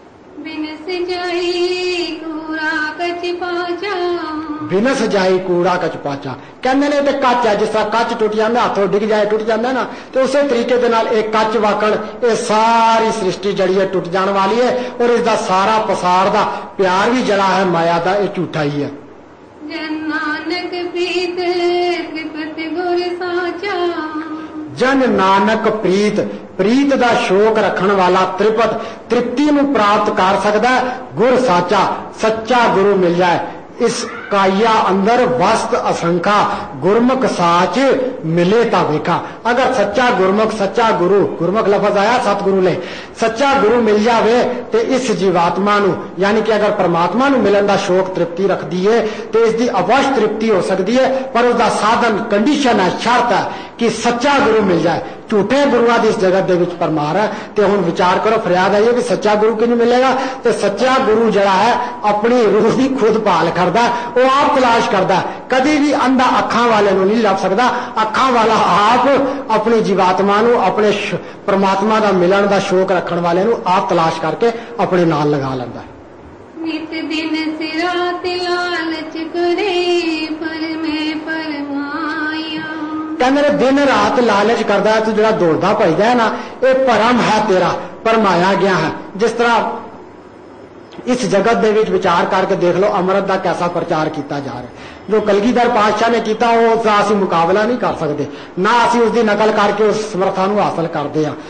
बिनस जाई कूड़ा कच पाचा। कहते ने ते कच है, जिस तरह कच टुट जाता, हाथों डिग जाए टुट जाता ना, तो उस तरीके दे नाल एक कच वाकण ये सारी सृष्टि जड़ी है टुट जाने वाली है। और इसका सारा पसार दा प्यार भी जड़ा है माया दा, ये झूठा ही है। जन नानक प्रीत, प्रीत दा शौक रखण वाला त्रिपत तृप्ति नूं प्राप्त कर सकदा है। गुर साचा, सच्चा गुरु मिल जाए। इस काया अंदर वस्त असंखा, गुरमुख साच मिले ता वेखा। अगर सच्चा गुरमुख, सच्चा गुरु, गुरमुख लफज आया सतगुरु ले, सच्चा गुरु मिल जावे तो इस जीवात्मा नूं, यानी कि अगर परमात्मा नूं मिलन दा शौक तृप्ति रखदी है तो इसकी अवश्य तृप्ति हो सकती है। पर उसका साधन, कंडीशन है, शर्त है कि सच्चा गुरु मिल जाए। झूठे गुरुआं दी इस जगत दे विच परमार है। तो हुण विचार करो, फरियाद आई है कि सच्चा गुरु किन्नू मिलेगा? तो सच्चा गुरु जड़ा है अपनी रूह की खुद भाल करदा, वो आप तलाश करदा। कदी भी अंधा अखां वाले नूं नहीं लभ सकदा। अखां वाला आप अपनी जीवात्मा नूं, अपने परमात्मा दा मिलन दा शौक रखण वाले नूं आप तलाश करके अपने नाल लगा लैंदा है। नित दिन सिरात लालच करे पर मैं परमाया। कहंदे दिन रात लालच करदा है, तू जिहड़ा दौड़दा भजदा है ना, ये भरम है तेरा, भरमाया गया है। जिस तरह इस जगत दे विच विचार करके देख लो, अमृत का कैसा प्रचार किया जा रहा है। जो कलगीधर पातशाह ने किया उसका असीं मुकाबला नहीं कर सकते, ना असीं उसकी नकल करके उस समर्था नूं हासिल करते हैं।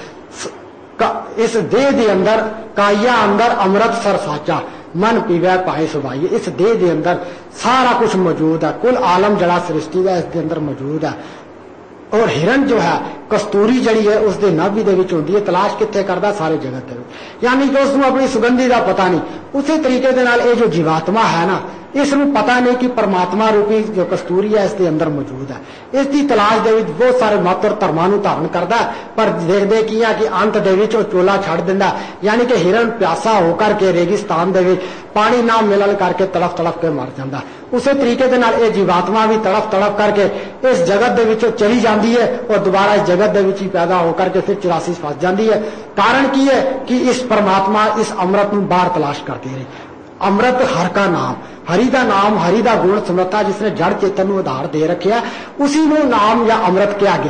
इस देह के अंदर काया अंदर अमृत सर साचा, मन पीवै पाए सुभाइए। इस देह के अंदर सारा कुछ मौजूद है, कुल आलम जड़ा सृष्टि का इसके अंदर मौजूद है। और हिरण जो है कस्तूरी जड़ी है उसके नाभि दे विच होंदी है, तलाश कित्थे करदा सारे जगत दे विच, यानी कि उसनूं अपनी सुगंधी का पता नहीं। उसी तरीके दे नाल ये जो जीवात्मा है ना, इसनूं पता नहीं कि परमात्मा रूपी जो कस्तूरी है इसके अंदर मौजूद है। इसकी तलाश दे विच बहुत सारे मत और धर्मां नूं धारण करदा, पर देखदे की है कि अंत दे विच वो चोला छड़ दिंदा। यानी कि हिरण प्यासा होकर के रेगिस्तान दे विच पानी ना मिलन करके तड़फ तड़फ के मर जाता। उसी तरीके दे नाल ये जीवात्मा भी तड़फ तड़फ करके इस जगत दे विचों चली जाती है और दोबारा इस जगत दे विच ही पैदा होकर के फिर चौरासी फस जाती है। कारण की है कि इस परमात्मा इस अमृत नूं बाहर तलाश करती रही। अमृत हर का नाम, हरि का नाम, हरि का गुण समर्था जिसने जड़ चेतन नूं आधार दे रखिया, उसी नूं नाम या अमृत किया गया है।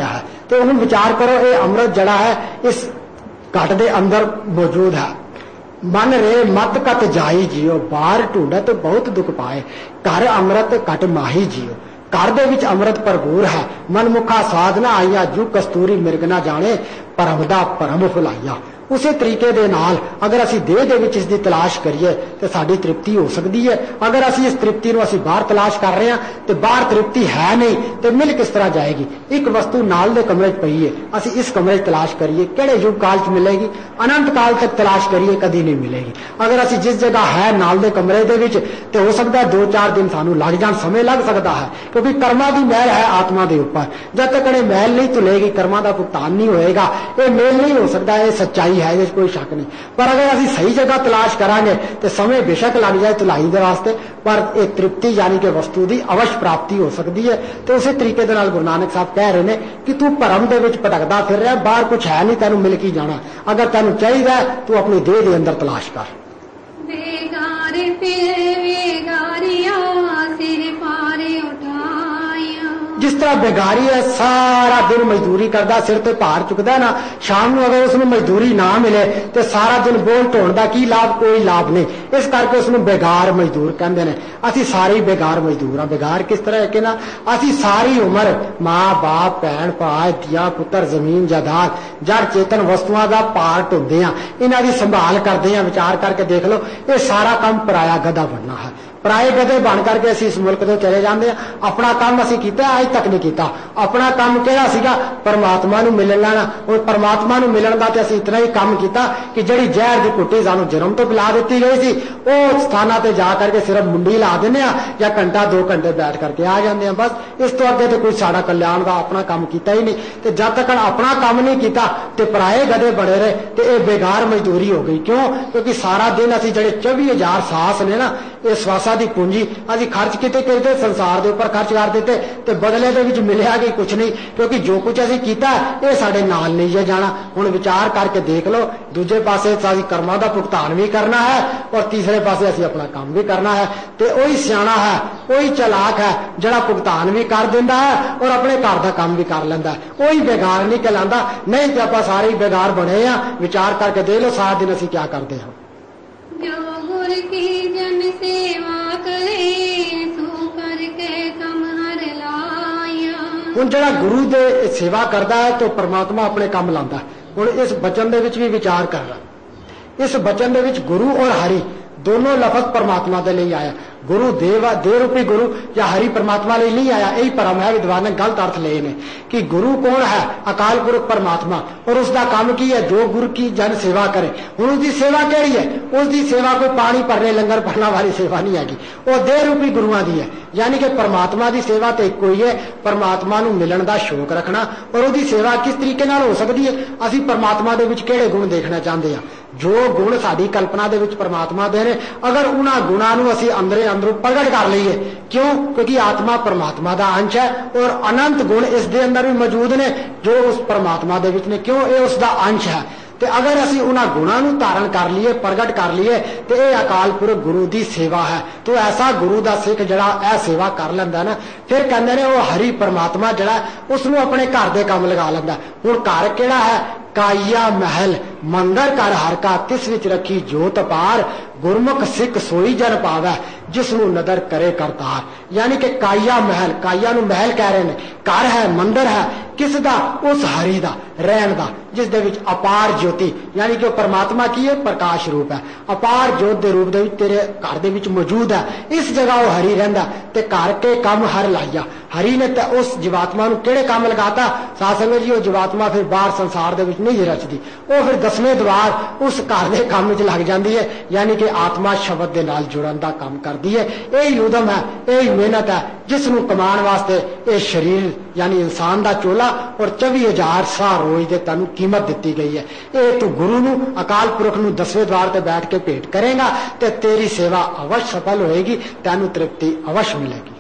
ਤੇ ਉਹਨੂੰ ਵਿਚਾਰ ਕਰੋ, ਇਹ ਅੰਮ੍ਰਿਤ ਜਿਹੜਾ ਹੈ ਇਸ ਘਟ ਦੇ ਅੰਦਰ ਮੌਜੂਦ ਹੈ। मन रे मत कत जाई जियो, बाहर ढूंढे तो बहुत दुख पाए, घर अमृत घट माही जियो। घर दे विच अमृत भरपूर है, मनमुखा साधना आईया, जू कस्तूरी मिर्ग ना जाने, परम दा परम फुलाइया। उसे तरीके दे नाल अगर असी देह दे विच इसदी तलाश करिए तो साडी तृप्ति हो सकती है। अगर असी इस तृप्ति नूं असी बाहर तलाश कर रहे हैं तो बाहर तृप्ति है नहीं तो मिल किस तरह जाएगी। एक वस्तु नाल दे कमरे च पई है, असी इस कमरे च तलाश करिए किहड़े युग काल च मिलेगी, अनंत काल तक तलाश करिए कदी नहीं मिलेगी। अगर असी जिस जगह है नाल दे कमरे दे विच तो हो सकता है दो चार दिन सानू लग जाण, समय लग सकता है, क्योंकि कर्मां दी महल है आत्मा दे उपर। जब तक ये महल नहीं तुलेगी, कर्मां दा भुगतान नहीं होएगा, ये मेल नहीं हो सकता। ये सच्चाई है, इसमें कोई शक नहीं। पर अगर असी सही जगह तलाश करांगे तो समय बेशक लग जाए तुलाई दे वास्ते, पर एक तृप्ति यानी कि वस्तु की अवश्य प्राप्ति हो सकती है। तो उसी तरीके दे नाल गुरु नानक साहब कह रहे हैं कि तू भरम दे विच भटकदा फिर रहा, बाहर कुछ है नहीं, तैनूं मिल के जाना। अगर तैनूं चाहिए तू अपनी देह दे अंदर तलाश कर। बेगार फिर बेगारिया सिर पारे उठाया। जिस तरह बेगारी है सारा दिन मजदूरी करता, सिर ते भार चुकदा ना, शाम को अगर उसमें मजदूरी ना मिले तो सारा दिन बोल ढोण दा की लाभ, कोई लाभ नहीं। इस करके उसमें बेगार मजदूर कहते हैं। असी सारे बेगार मजदूर हाँ। बेगार किस तरह है कि ना, असी सारी उम्र माँ बाप भैन भरा धिया पुत्र जमीन जायदाद जड़ चेतन वस्तुओं का भार ढोंदे हैं, इन्हां दी संभाल करते हैं। विचार करके देख लो, ये सारा काम पराया गधा बनना है। पराए गधे बन करके असी इस मुल्क तो चले जाते हैं। अपना काम असी कीता अज तक नहीं किया। अपना काम किहड़ा सीगा, परमात्मा नूं मिलण लैणा। और परमात्मा नूं मिलण दा ते असी इतना ही काम किया कि जिहड़ी जहर दी घुट्टी सानूं जन्म तो पिला दी गई सी, वो स्थानां ते जा करके सिर्फ मुंडी ला दिंदे आ या घंटा दो घंटे बैठ करके आ जाते हैं। बस इस तो अगे तो कोई साडा कल्याण का अपना काम किया ही नहीं। तो जब तक अपना काम नहीं किया तो पराए गधे बड़े रहे, तो यह बेगार मजदूरी हो गई। क्यों? क्योंकि सारा दिन असी जिहड़े चौबी हजार सांस ने ना, ये श्वासा दी पूंजी असी खर्च किते करते संसार के उपर खर्च कर देते, तो बदले दे विच मिलिया कि कुछ नहीं, क्योंकि जो कुछ असी कीता ये साडे नाल नहीं है जाना। हुण विचार करके देख लो, दूजे पासे असी कर्मां दा भुगतान भी करना है और तीसरे पासे असी अपना काम भी करना है। तो वही सियाणा है, वही चलाक है जिहड़ा भुगतान भी कर दिंदा है और अपने घर का काम भी कर लैंदा है। वही बेगार नहीं कहलांदा। नहीं तो आपां सारे ही बेगार बने आ। विचार करके देख लो सारा दिन असी क्या करते हैं। जो गुर की जन सेवा करे सो करके कम हर लाया। हुण जिहड़ा गुरु दे सेवा करता है तो परमात्मा अपने काम लांदा है। हुण इस बचन दे विच भी विचार कर रहा, इस बचन दे विच गुरु और हरि दोनों लफज परमात्मा दे लिए आया। गुरु देव दे रूपी गुरु या हरि परमात्मा लिए नहीं आया। यही भरम है, विद्वान ने गलत अर्थ ले ने कि गुरु कौन है, अकाल पुरख परमात्मा, और उसका काम की है जो गुरु की जन सेवा करे। हुण उसकी सेवा केड़ी है? उसकी सेवा कोई पानी भरने लंगर भरना वाली सेवा नहीं हैगी, वो देह रूपी गुरुआं दी है। यानी कि परमात्मा की सेवा तो एक ही है, परमात्मा नूं मिलण दा शौक रखना। और उसकी सेवा किस तरीके नाल हो सकती है? असी परमात्मा दे विच किहड़े गुण देखना चाहते हैं? जो गुण साडी कल्पना दे विच परमात्मा दे ने, अगर उन्हां गुणां नूं असी अंदरे अंदरों प्रगट कर लीए। क्यों? क्योंकि आत्मा परमात्मा का अंश है और अनंत गुण इस दे अंदर भी मौजूद ने जो उस परमात्मा दे विच ने। क्यों? ये उसका अंश है। तो अगर असी उन्हां गुणां नूं धारण कर लीए, प्रगट कर लीए, तो यह अकाल पुरख गुरु की सेवा है। तो ऐसा गुरु का सिख जिहड़ा यह सेवा कर लैंदा ना, फिर कहंदे ने वो हरि परमात्मा जिहड़ा उसनूं अपने घर दे काम लगा लैंदा। हुण घर किहड़ा है? काइया महल मंदिर कर हर का, तिस विच रखी जोत पार, गुरमुख सिख सोई जन पावै, जिसनू नदर करे करतार। यानी कि काइया महल, काइया नूं महल कह रहे हैं, घर है मंदिर है, किस दा? उस हरि दा रहन दा, जिस दे विच अपार ज्योति यानी कि परमात्मा की है, प्रकाश रूप है, अपार ज्योत दे रूप दे विच तेरे घर दे विच मौजूद है। इस जगह वो हरि रहिंदा ते घर के काम हर लाइया। हरि ने तो उस जीवात्मा नूं किहड़े काम लगाता? साध संगत जी, वो जीवात्मा फिर बाहर संसार दे विच नहीं रचदी, वो फिर दसवें द्वार उस घर के काम विच लग जाती है। यानी कि आत्मा शब्द दे नाल जुड़न दा काम करती है। यही उदम है, यही मेहनत है जिसनूं कमाण वास्ते ये शरीर यानी इंसान का चोला और चौबी हजार साह रोज दे तैनूं कीमत दिती गई है। ये तू गुरु नूं अकाल पुरख नूं दसवें द्वार ते बैठ के भेंट करेगा तो तेरी सेवा अवश्य सफल होएगी, तैनूं तृप्ति अवश्य मिलेगी।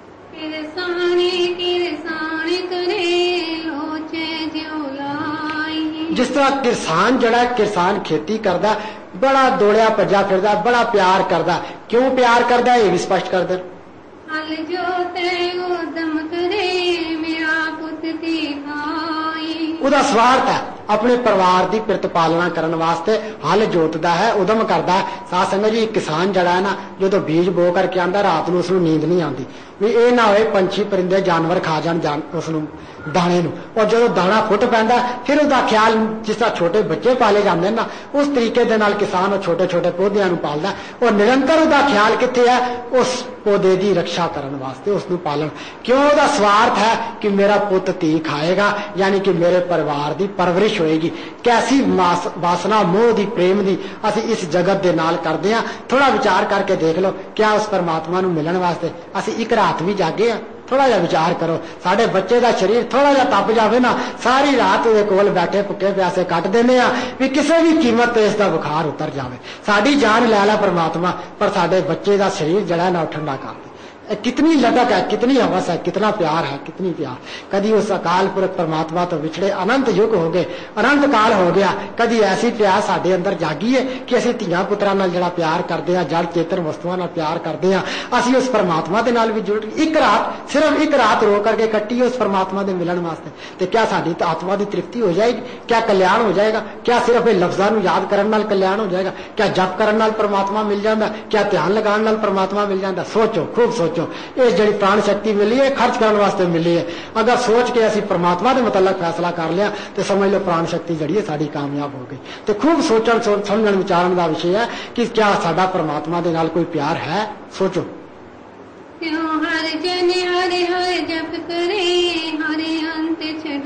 जिस तरह किसान जड़ा किसान खेती करता, बड़ा दौड़िया भजा फिरदा, बड़ा प्यार करता। क्यों प्यार करता? ये भी स्पष्ट कर दे। हल जो ते उदम करे मेरा पुत दी भाई। ਉਹਦਾ ਸਵਾਰਥ ਹੈ ਆਪਣੇ ਪਰਿਵਾਰ ਦੀ ਪ੍ਰਤਪਾਲਨਾ ਕਰਨ ਵਾਸਤੇ ਹਲ ਜੋਤਦਾ ਹੈ, ਉਦਮ ਕਰਦਾ ਹੈ। ਸਾਧ ਸੰਗਤ ਜੀ, ਕਿਸਾਨ ਜਿਹੜਾ ਹੈ ਨਾ, ਜਦੋਂ ਬੀਜ ਬੋ ਕਰਕੇ ਆਂਦਾ ਰਾਤ ਨੂੰ ਉਸ ਨੂੰ ਨੀਂਦ ਨਹੀਂ ਆਉਂਦੀ, ਵੀ ਇਹ ਨਾ ਹੋਏ ਪੰਛੀ ਪਰਿੰਦੇ ਜਾਨਵਰ ਖਾ ਜਾਣ ਜਾਨ ਉਸ ਨੂੰ ਦਾਣੇ ਨੂੰ। ਔਰ ਜਦੋਂ ਦਾਣਾ ਫੁੱਟ ਪੈਂਦਾ ਫਿਰ ਉਹਦਾ ਖਿਆਲ, ਜਿਸ ਤਰ੍ਹਾਂ ਛੋਟੇ ਬੱਚੇ ਪਾਲੇ ਜਾਂਦੇ ਨੇ ਨਾ, ਉਸ ਤਰੀਕੇ ਦੇ ਨਾਲ ਕਿਸਾਨ ਉਹ ਛੋਟੇ ਛੋਟੇ ਪੌਦਿਆਂ ਨੂੰ ਪਾਲਦਾ। ਔਰ ਨਿਰੰਤਰ ਉਹਦਾ ਖਿਆਲ ਕਿੱਥੇ ਹੈ? ਉਸ ਪੌਦੇ ਦੀ ਰੱਖਿਆ ਕਰਨ ਵਾਸਤੇ, ਉਸ ਨੂੰ ਪਾਲਣ। ਕਿਉਂ? ਉਹਦਾ ਸਵਾਰਥ ਹੈ ਕਿ ਮੇਰਾ ਪੁੱਤ ਧੀ ਖਾਏਗਾ, ਯਾਨੀ ਕਿ ਮੇਰੇ ਪਰਿਵਾਰ ਦੀ ਪਰਵਰਿਸ਼ ਹੋਏਗੀ। ਕੈਸੀ ਵਾਸਨਾ, ਮੋਹ ਦੀ, ਪ੍ਰੇਮ ਦੀ ਅਸੀਂ ਇਸ ਜਗਤ ਦੇ ਨਾਲ ਕਰਦੇ ਹਾਂ। ਥੋੜਾ ਵਿਚਾਰ ਕਰਕੇ ਦੇਖ ਲਓ, ਕਿਆ ਉਸ ਪਰਮਾਤਮਾ ਨੂੰ ਮਿਲਣ ਵਾਸਤੇ ਅਸੀਂ ਇੱਕ ਰਾਤ ਵੀ ਜਾਗੇ ਆ? ਥੋੜਾ ਜਿਹਾ ਵਿਚਾਰ ਕਰੋ। ਸਾਡੇ ਬੱਚੇ ਦਾ ਸਰੀਰ ਥੋੜਾ ਜਿਹਾ ਤਪ ਜਾਵੇ ਨਾ, ਸਾਰੀ ਰਾਤ ਉਹਦੇ ਕੋਲ ਬੈਠੇ ਭੁੱਖੇ ਪਿਆਸੇ ਕੱਟ ਦਿੰਦੇ ਆ ਵੀ ਕਿਸੇ ਵੀ ਕੀਮਤ ਤੇ ਇਸ ਦਾ ਬੁਖਾਰ ਉਤਰ ਜਾਵੇ। ਸਾਡੀ ਜਾਨ ਲੈ ਲੈ ਪਰਮਾਤਮਾ, ਪਰ ਸਾਡੇ ਬੱਚੇ ਦਾ ਸਰੀਰ ਜਿਹੜਾ ਨਾ ਠੰਡਾ ਕਰ ਦੇ। कितनी लटक है, कितनी हवस है, कितना प्यार है, कितनी प्यार। कभी उस अकाल पुरख परमात्मा तो विछड़े अनंत युग हो गए, अनंत काल हो गया। कभी ऐसी प्यास साडे अंदर जागी है कि असीं धीआं पुत्रां नाल जिहड़ा प्यार करदे हां, जड़ चेतन वस्तुआं नाल प्यार करदे हां, असीं उस परमात्मा दे नाल भी जुड़ एक रात, सिर्फ एक रात रो करके कट्टी उस परमात्मा दे मिलन वास्ते। ते क्या साडी आत्मा दी तृप्ति हो जाएगी? क्या कल्याण हो जाएगा? क्या सिर्फ ये लफ्जां नूं याद करन नाल कल्याण हो जाएगा? क्या जप करन नाल परमात्मा मिल जांदा? क्या ध्यान लगाउण नाल परमात्मा मिल जांदा? सोचो, खूब सोचो। ये जिहड़ी प्राण शक्ति मिली है खर्च करने वास्ते मिली है। अगर सोच के असीं परमात्मा के मतलब फैसला कर लिया तो समझ लो प्राण शक्ति जिहड़ी है साडी कामयाब हो गई। तो खूब सोचण समझण विचारण का विषय है कि क्या साडा परमात्मा दे नाल कोई प्यार है? सोचो। क्यों हर जन हरे हर जप करे, हरे अंत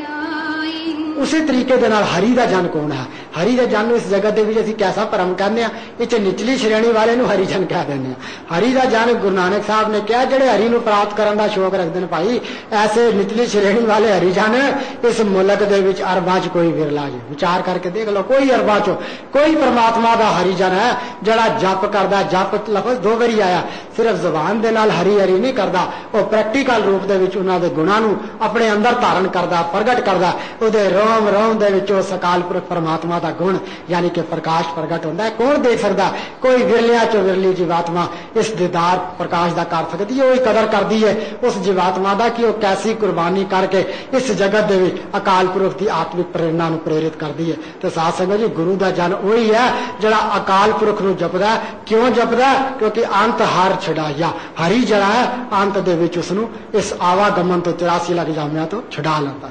छड़ाई। उसी तरीके दे नाल हरि दा जन कौन है? हरि दा जन इस जगत दे विच असीं कैसा भरम करने आ, इत्थे निचली श्रेणी वाले नूं हरि जन कह दिंदे आ। हरि दा जन गुरु नानक साहब ने कहा जिहड़े हरि नूं प्राप्त करन दा शौक रखदे ने भाई, ऐसे निचली श्रेणी वाले हरि जन इस मुल्क दे विच अरबां च कोई विरला जी। विचार करके देख लो, कोई अरबां च कोई परमात्मा दा हरि जन है जिहड़ा जप करदा। जप लफज दो वारी आया, सिर्फ जुबान दे नाल हरि हरि नहीं करदा, वो प्रैक्टिकल रूप दे विच उन्हां दे गुणां नूं अपने अंदर धारण करदा, प्रगट करदा। उहदे रोम रोम दे विच उस अकाल पुरख परमात्मा दा गुण यानी कि प्रकाश प्रगट होंदा है। कौन देख सकदा? कोई विरलिया चो विरली जीवात्मा इस दीदार प्रकाश दा कर सकदी है। वही कदर करदी है उस जीवात्मा दा कि वो कैसी कुर्बानी करके इस जगत दे विच अकाल पुरख दी आत्मिक प्रेरणा नूं प्रेरित करदी है। तो साथ संगत जी, गुरु दा जन वही है जिहड़ा अकाल पुरख नूं जपदा। क्यों जपदा? क्योंकि अंत हार छड़ाया। हरि जिहड़ा है अंत दे विच उसनूं इस आवागमन तो चौरासी लाख जामिया तो छुड़ा लैंदा।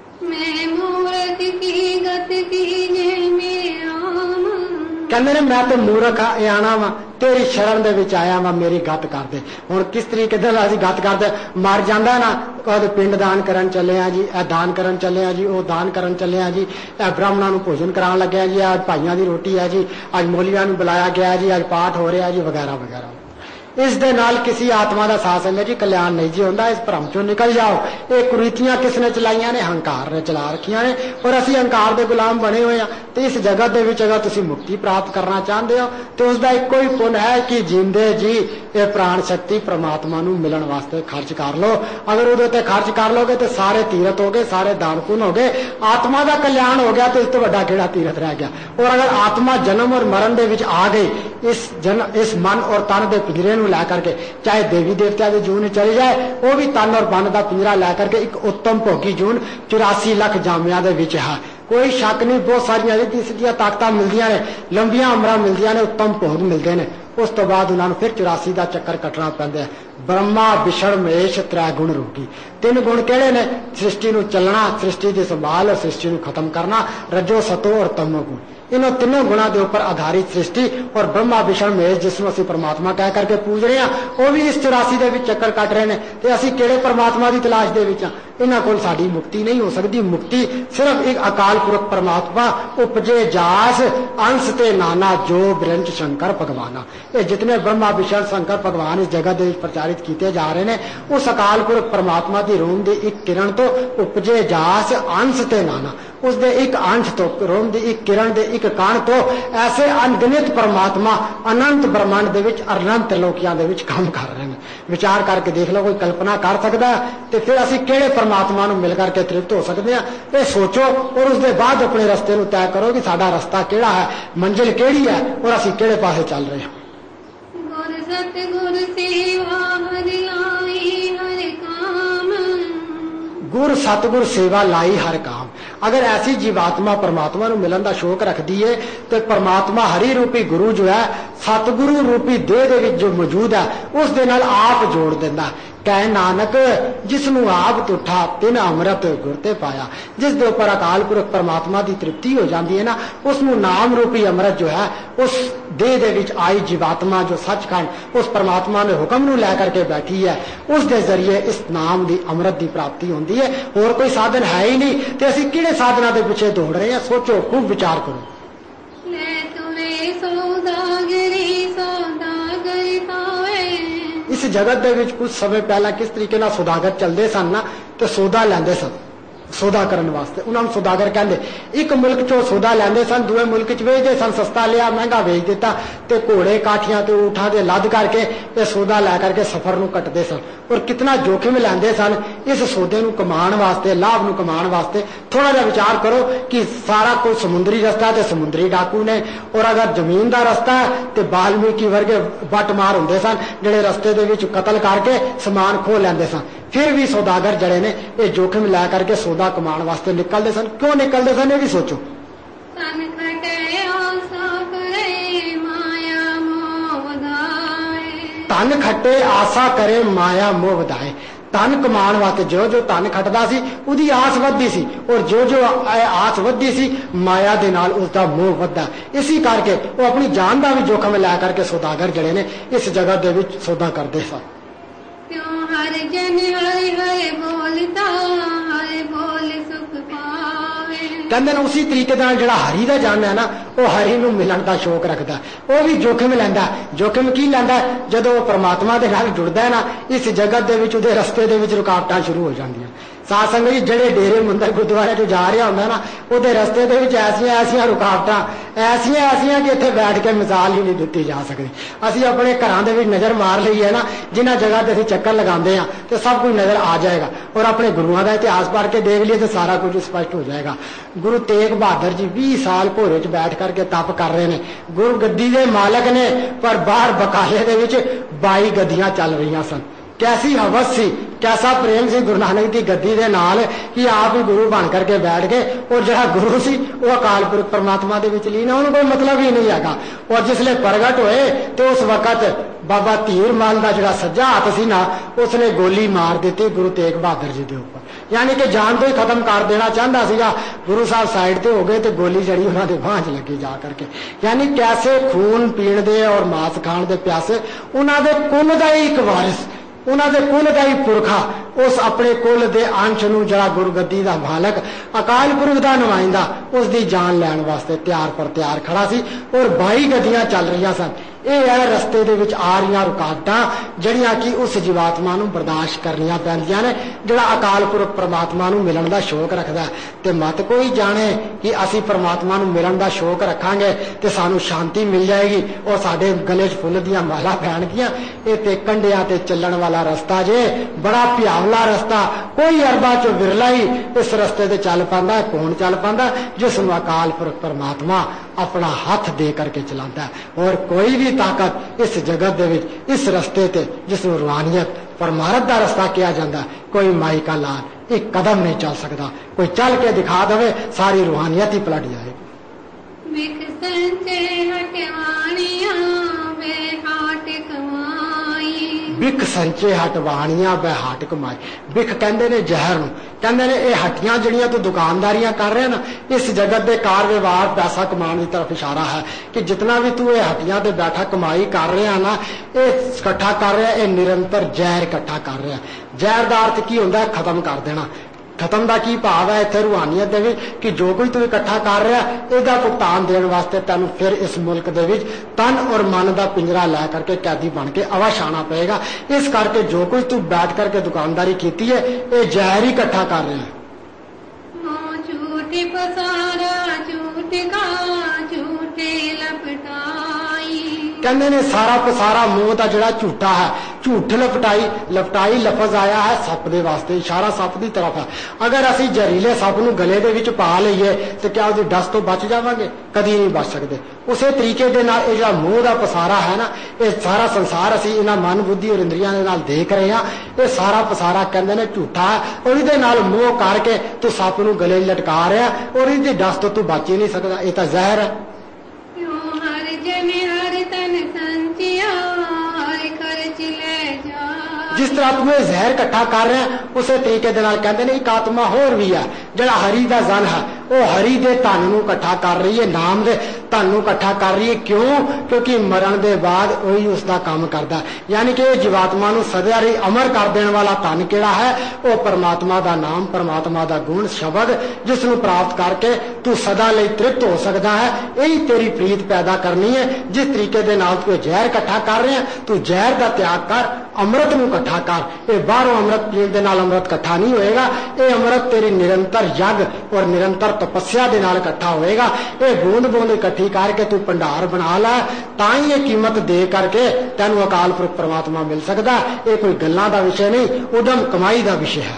मैं मूरख की गत कीजे मेरे राम। कहते ने मैं तो मूर्ख आ, ये आना वा तेरी शरण दे विच आया वा, मेरी गत कर दे। हुण किस तरीके दे असीं गत करदे? मर जांदा ना, कहदे पिंड दान करन चले आ जी, ए दान करन चले आ जी, ओ दान करन चले आ जी, ए ब्राह्मणां नूं भोजन कराउण लगे आ जी, अज भाईआं दी रोटी है जी, अज मौलवियां नूं बुलाया गया जी, अज पाठ हो रहा जी, वगैरह वगैरह। इस दे नाल किसी आत्मा का साथ संगत जी कल्याण नहीं जी होंदा। इस भ्रम चों निकल जाओ। ये कुरीतियां किसने चलाइयां ने? हंकार ने चला रखियां ने, और असीं हंकार दे गुलाम बने हुए हैं। तो इस जगत दे विच अगर तुसीं मुक्ति प्राप्त करना चाहते हो तो उसका इक्को ही पुण्य है कि जींदे जी ये प्राण शक्ति परमात्मा नूं मिलण वास्ते खर्च कर लो। अगर उहदे ते खर्च कर लोगे तो सारे तीरथ हो गए, सारे दान पुण्य हो गए, आत्मा का कल्याण हो गया। तो इस तो वड्डा किहड़ा तीरथ रह गया? और अगर आत्मा जन्म और मरण दे विच आ गई, इस जन इस मन और तन दे पिंजरे लै करके, चाहे देवी देवता के जून चले जाए, वो भी तन और मन का पिंजरा लै करके एक उत्तम भोगी जून चौरासी लाख जामिया दे विच है। कोई शक नहीं, बहुत सारिया सीधियां ताकत मिलदियां ने, लंबियां उमरां मिलदियां ने, उत्तम भोग मिलते हैं। उस तो बाद उन्होंने फिर चौरासी का चक्कर कटना पैंदा है। ब्रह्मा विष्णु महेश त्रै गुण रोगी। तीन गुण केड़े ने? सृष्टि नूं चलना, सृष्टि की संभाल और सृष्टि नूं खत्म करना, रजो सतो और तमो गुण। इन्हों तीनों गुणों के उपर आधारित सृष्टि और ब्रह्मा विष्णु महेश जिसनों असीं परमात्मा कह करके पूज रहे हैं, वो भी इस चौरासी के चक्कर कट रहे हैं। तो असीं किहड़े परमात्मा की तलाश दे विच हां? इन्हां कोल साडी मुक्ति नहीं हो सकती। मुक्ति सिर्फ एक अकाल पुरख परमात्मा उपजे जास अंश ते नाना जो ब्रंच शंकर भगवाना। ये जितने ब्रह्मा विष्णु शंकर भगवान इस जगत दे विच प्रचारित किए जा रहे हैं, उस अकाल पुरख परमात्मा की रोम की एक किरण तो उपजे जास अंश ते नाना, उसके एक अंश तो रोम की एक किरण दे एक कण तो ऐसे अनगिनत परमात्मा अनंत ब्रह्मांड दे विच अनंत लोकियां दे विच काम कर रहे हैं। विचार करके देख लो, कोई कल्पना कर सकता है? तो फिर असीं किहड़े परमात्मा नूं मिल करके तृप्त हो सकते हैं? ये सोचो और उसके बाद अपने रस्ते नूं तय करो कि साडा रस्ता किहड़ा है, मंजिल किहड़ी है और असीं किहड़े पासे चल रहे हैं। गुर सतगुर सेवा हर लाई हर काम। गुर सतगुर सेवा लाई हर काम। अगर ऐसी जीवात्मा परमात्मा ਨੂੰ ਮਿਲਣ ਦਾ ਸ਼ੌਕ ਰੱਖਦੀ ਹੈ ਤੇ परमात्मा हरि रूपी गुरु जो है सतगुरु रूपी देह ਦੇ ਵਿੱਚ ਜੋ ਮੌਜੂਦ ਹੈ ਉਸ ਦੇ ਨਾਲ ਆਪ ਜੋੜ ਦਿੰਦਾ। ਕਹਿ ਨਾਨਕ ਜਿਸ ਨੂੰ ਆਪ ਤੁਠਾ ਤਿਨ ਅੰਮ੍ਰਿਤ ਗੁਰ ਤੇ ਪਾਇਆ। ਜਿਸ ਦੇ ਉੱਪਰ ਅਕਾਲ ਪੁਰਖ ਪਰਮਾਤਮਾ ਦੀ ਤ੍ਰਿਪਤੀ ਹੋ ਜਾਂਦੀ ਹੈ ਨਾ ਉਸ ਨੂੰ ਨਾਮ ਰੂਪੀ ਅੰਮ੍ਰਿਤ ਜੋ ਹੈ ਉਸ ਦੇਹ ਦੇ ਵਿੱਚ ਆਈ ਜੀਵਾਤਮਾ ਜੋ ਸੱਚਖੰਡ ਉਸ ਪਰਮਾਤਮਾ ਦੇ ਹੁਕਮ ਨੂੰ ਲੈ ਕਰਕੇ ਬੈਠੀ ਹੈ ਉਸ ਦੇ ਜ਼ਰੀਏ ਇਸ ਨਾਮ ਦੀ ਅੰਮ੍ਰਿਤ ਦੀ ਪ੍ਰਾਪਤੀ ਹੁੰਦੀ ਹੈ। ਹੋਰ ਕੋਈ ਸਾਧਨ ਹੈ ਹੀ ਨਹੀਂ ਤੇ ਅਸੀਂ ਕਿਹੜੇ ਸਾਧਨਾਂ ਦੇ ਪਿੱਛੇ ਦੌੜ ਰਹੇ ਹਾਂ? ਸੋਚੋ, ਖੂਬ ਵਿਚਾਰ ਕਰੋ। इस जगत दे विच कुछ समय पहला किस तरीके नाल सौदागर चलते सन ना तो सौदा लैंदे सन सौदा करने वास्ते उन्होंने सौदागर कहते। एक मुल्क चो सौदा लैंदे सन दूए मुल्क च वेचते सन, सस्ता लिया महंगा बेच दिता ते घोड़े काठियां ते ऊठां दे लद करके ये सौदा लै करके सफर नूं कटदे सन और कितना जोखिम लैंदे सन इस सौदे नूं कमाण वास्ते, लाभ नूं कमाण वास्ते। थोड़ा जिहा विचार करो कि सारा कोई समुद्री रस्ता ते समुद्री डाकू ने और अगर जमीन दा रस्ता है ते बाल्मीकी वर्गे बटमार हुंदे सन जिहड़े रस्ते दे विच कतल करके समान खो लैंदे सन। फिर भी सौदागर जड़े ने ये जोखिम लै करके सौदा कमाण वास्ते निकलते सन। क्यों निकलते सन ये भी सोचो। धन खट्टे आशा करे माया मोह वधाए। धन कमाण वास्ते जो जो धन खटदा सी उहदी आस वधदी सी और जो जो आस वधदी सी माया दे नाल उसदा मोह वधदा। इसी करके वो अपनी जान का भी जोखिम लै करके सौदागर जड़े ने इस जगह दे विच सौदा करते सन। हर जन हरे हरे बोलता हरे बोल सुख पावे। कहते उसी तरीके जो हरी का जन है ना वो हरी नूं मिलन का शौक रखता वो भी जोखिम लैंदा। जोखिम की लैंदा जदों परमात्मा दे नाल जुड़दा है ना इस जगत दे विच उहदे रस्ते दे विच रुकावटां शुरू हो जांदियां। साध संगत जी जिहड़े डेरे मंदिर गुरुद्वारे चो जा रहा हुंदा ना उहदे रस्ते दे विच ऐसियां ऐसियां रुकावटां ऐसियां ऐसियां कि इत्थे बैठ के मिसाल ही नहीं दित्ती जा सकदी। असीं अपने घरां दे विच नज़र मार लईए ना जिन्हां जगह ते असीं चक्कर लगांदे हां ते सब कुछ नज़र आ जाएगा और अपने गुरुआं दा इतिहास पढ़ के देख लिए तो सारा कुछ स्पष्ट हो जाएगा। गुरु तेग बहादुर जी बीस साल भोरे च बैठ करके तप कर रहे हैं। गुरु गद्दी दे मालक ने पर बाहर बकाले दे विच बाई गद्दियां चल रही सन। कैसी हवस सी, कैसा प्रेम सी गुरु नानक की गद्दी दे नाल कि आप ही गुरु बन करके बैठ गए और जड़ा गुरु सी वो अकाल पुरख परमात्मा दे विच लीन। उन्होंने कोई मतलब ही नहीं हैगा। और जिसले प्रगट होए तो उस वक्त बाबा धीर मल का जड़ा सज्जा हाथ सी ना उसने गोली मार दी गुरु तेग बहादुर जी के ऊपर, यानी कि जान तो ही खत्म कर देना चाहता सीगा। गुरु साहब साइड ते हो गए तो गोली जड़ी उन्होंने बांह च लगी जा करके। यानी कैसे खून पीण दे और मांस खाण दे प्यासे उन्होंने कुल का ही एक वारिस उन्होंने कुल का ही पुरखा उस अपने कुल के अंश नूं जड़ा गुरगद्दी का मालक अकाल पुरख का नुमाइंदा उसकी जान लैण वास्ते तैयार पर तैयार खड़ा सी और बाई गड्डियां चल रही सन। यह है रस्ते दे विच आ रही रुकावटां जड़ियां कि उस जीवात्मा नूं बर्दाश्त करनियां पैंदियां ने जिहड़ा अकाल पुरख परमात्मा नूं मिलण दा शौक रखदा। ते मत कोई जाने कि असीं परमात्मा नूं मिलण दा शौक रखांगे ते सानूं शांति मिल जाएगी और साडे गले च फुੱਲ ਦੀਆਂ माला पैणगियां। ये ते कंडियां ते चलण वाला रस्ता जे बड़ा भयावला रस्ता। कोई अरबा चो विरला ही इस रस्ते ते चल पांदा। कौन चल पांदा? जिस नूं अकाल पुरख परमात्मा अपना हाथ दे करके चलाता है। और कोई भी ताकत इस जगत दे विच इस रस्ते ते जिसनूं रूहानियत परमारथ का रस्ता किया जाता है कोई माई का लाल एक कदम नहीं चल सकता। कोई चल के दिखा दे सारी रूहानियत ही पलट जाएगी। बिख संचे हटवानियां वे हाट कमाई। बिख संचे हटवानियां वे हाट कमाई। बिख कहंदे ने जहर नूं, कहंदे ने ये हट्टियां जिहड़ियां तू दुकानदारियां कर रहे ना इस जगत के कार व्यवहार पैसा कमाने की तरफ इशारा है कि जितना भी तू ये हट्टियां ते बैठा कमाई कर रहा ना ये इकट्ठा कर रहा ये निरंतर जहर इकट्ठा कर रहा। जहर का अर्थ की होंदा है? खत्म कर देना। खत्म का की भाव है इत्थे रूहानियत दे विच कि जो कुछ तू इकट्ठा कर रहा इसका भुगतान देने वास्ते तेन फिर इस मुल्क दे विच तन और मन का पिंजरा लै करके कैदी बन के अवश आना पएगा। इस करके जो कुछ तू बैठ करके दुकानदारी की है ये जहर ही इकट्ठा कर रहा है। झूठी पसारा झूठ का झूठे लपटाई। कहते ने सारा पसारा मुंह का जिहड़ा झूठा है झूठ लपटाई, लपटाई लफज आया है सप दे वास्ते, इशारा सप की तरफ है। अगर असी जहरीले सप नूं गले दे विच पा लईए तो क्या उसकी डस तो बच जावांगे? कदी नहीं बच सकते। उसे तरीके दे नाल इह जिहड़ा मोह दा पसारा है ना, ये सारा संसार असी इन्हां मन बुद्धि और इंद्रियां दे नाल देख रहे हैं, ये सारा पसारा कहंदे ने झूठा है और इहदे नाल मोह करके तू सप नूं गले लटका रहा और इहदी डस तो तू बच ही नहीं सकदा। ये तां जहर है। जिस तरह तू जहर इकट्ठा कर रहे हैं उसे तरीके दे नाल कहंदे ने एक आत्मा होर भी है जिहड़ा हरि दा जन है, वो हरि दे धन नूं इकट्ठा कर रही है, नाम दे धन नूं इकट्ठा कर रही है। क्यों? क्योंकि मरण दे बाद वही उसका काम करता है। यानी कि जीवात्मा नूं सदा रही अमर कर देने वाला धन किहड़ा है? वो परमात्मा दा नाम, परमात्मा दा गुण शब्द, जिस नूं प्राप्त करके तू सदा लई तृप्त हो सकता है। यही तेरी प्रीत पैदा करनी है। जिस तरीके दे नाल तू जहर इकट्ठा कर रहे हैं, तू जहर का त्याग कर, अमृत नूं इकट्ठा कर। ये बाहरों अमृत पीण दे नाल अमृत इकट्ठा नहीं होएगा। ये अमृत तेरी निरंतर यज्ञ और निरंतर तपस्या दे नाल इकट्ठा होएगा। ये बूंद बूंद इकट्ठी करके तू भंडार बना ला, तां ही ये कीमत दे करके तैनूं अकाल पुरख परमात्मा मिल सकदा। ये कोई गल्लां दा विषय नहीं, उदम कमाई दा विषय है।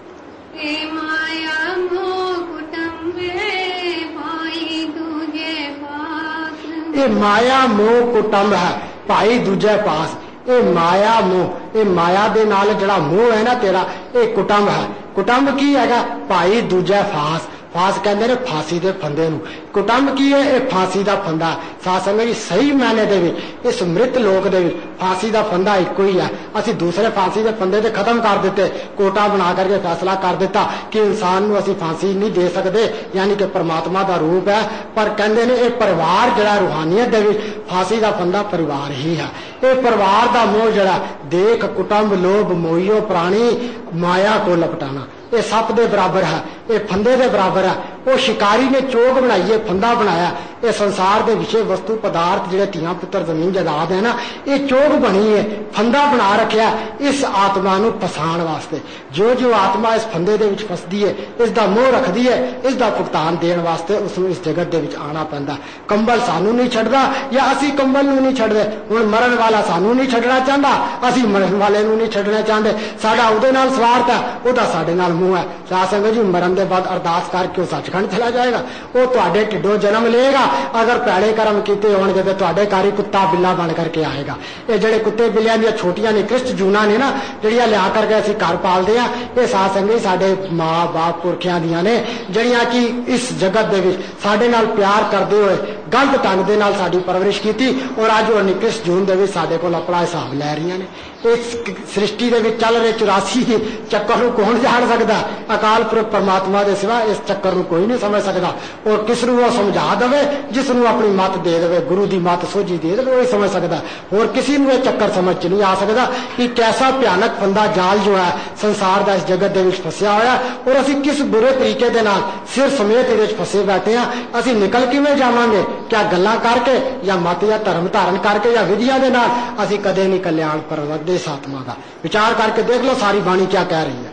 ये माया मोह कुटुंब है भाई दूजे पास। ये माया मोह, ये माया दे नाल जिहड़ा मोह है ना तेरा, ये कुटुंब है। कुटुंब की हैगा? भाई दूजे फास। फास कहते ने फांसी दे फंदे नूं। कुटुंब की है? ये फांसी दा फंदा। साथ संगत जी सही मायने दे विच इस मृत लोक दे विच फांसी दा फंदा इक्को ही है। असी दूसरे फांसी दे फंदे ते खत्म कर दिते, कोटा बना करके फैसला कर दिता कि इंसान नूं असी फांसी नहीं दे सकते, यानी कि परमात्मा दा रूप है। पर कहंदे ने ये परिवार जिहड़ा रूहानियत दे विच फांसी दा फंदा परिवार ही है। ये परिवार दा मोह जिहड़ा देख कुटुंब लोभ मोहियो प्राणी माया को लपटाना, ये सप दे बराबर है, ये फंदे दे बराबर है। वो शिकारी ने चोग बनाई है, फंदा बनाया। ये संसार के विषय वस्तु पदार्थ जिहड़े धीआं पुत्र जमीन जायदाद है ना, ये चोग बनी है, फंदा बना रखिया इस आत्मा नूं फसाण वास्ते। जो जो आत्मा इस फंदे दे विच फसदी है, इसदा मोह रखदी है, इसदा भुगतान देण वास्ते उसनूं इस जगत दे विच आना पैंदा। कंबल सानू नहीं छड्डदा या असी कंबल नूं नहीं छड्डदे। हुण मरण वाला सानू नहीं छड्डना चाहता, असी मरण वाले नूं नहीं छड्डना चाहते। साडा उहदे नाल स्वार्थ है, उहदा साडे नाल मोह है। साध संगत जी मरण दे बाद अरदास करके वो सचखंड चला जाएगा। वो तुहाडे ढिड्डों जन्म लेगा। अगर पैड़े कर्म कीते होणगे ते तुहाडे घर ही कुत्ता बिल्ला बन करके आएगा। ये जिहड़े कुत्ते बिल्लियां दी छोटियां निकृष्ट जूना ने ना, जिहड़ियां लिया करके असीं घर पालदे आ, ये साध संगत साडे मां बाप पुरखियां दियां ने, जिहड़ियां कि इस जगत दे विच साडे नाल प्यार करदे होए गलत ढंग दे नाल साडी परवरिश कीती और अज वो निकृष्ट जून दे विच साडे कोल अपना हिसाब लै रहीआं ने। इस सृष्टि दे विच चल रहे चौरासी चक्कर नूं कौन जाण सकदा? अकाल पुरख परमात्मा दे सिवा इस चक्कर नूं कोई नहीं समझ सकदा। और किस नूं वो समझा देवे, जिस नूं अपनी मत दे देवे, गुरु दी मत सोझी दे देवे, वही समझ सकदा। और किसी नूं ये चक्कर समझ च नहीं आ सकदा कि कैसा भयानक फंदा जाल जो है संसार दा इस जगत दे विच फसिया होया और असीं किस बुरे तरीके दे नाल सिर समेत इहदे च फसे बैठे हां। असीं निकल किवें जावांगे? क्या गल्लां करके या मत या धर्म धारण करके या विधियां दे नाल? असीं कदे नहीं कल्याण परवदे इस आत्मा का। विचार करके देख लो सारी बाणी क्या कह रही है।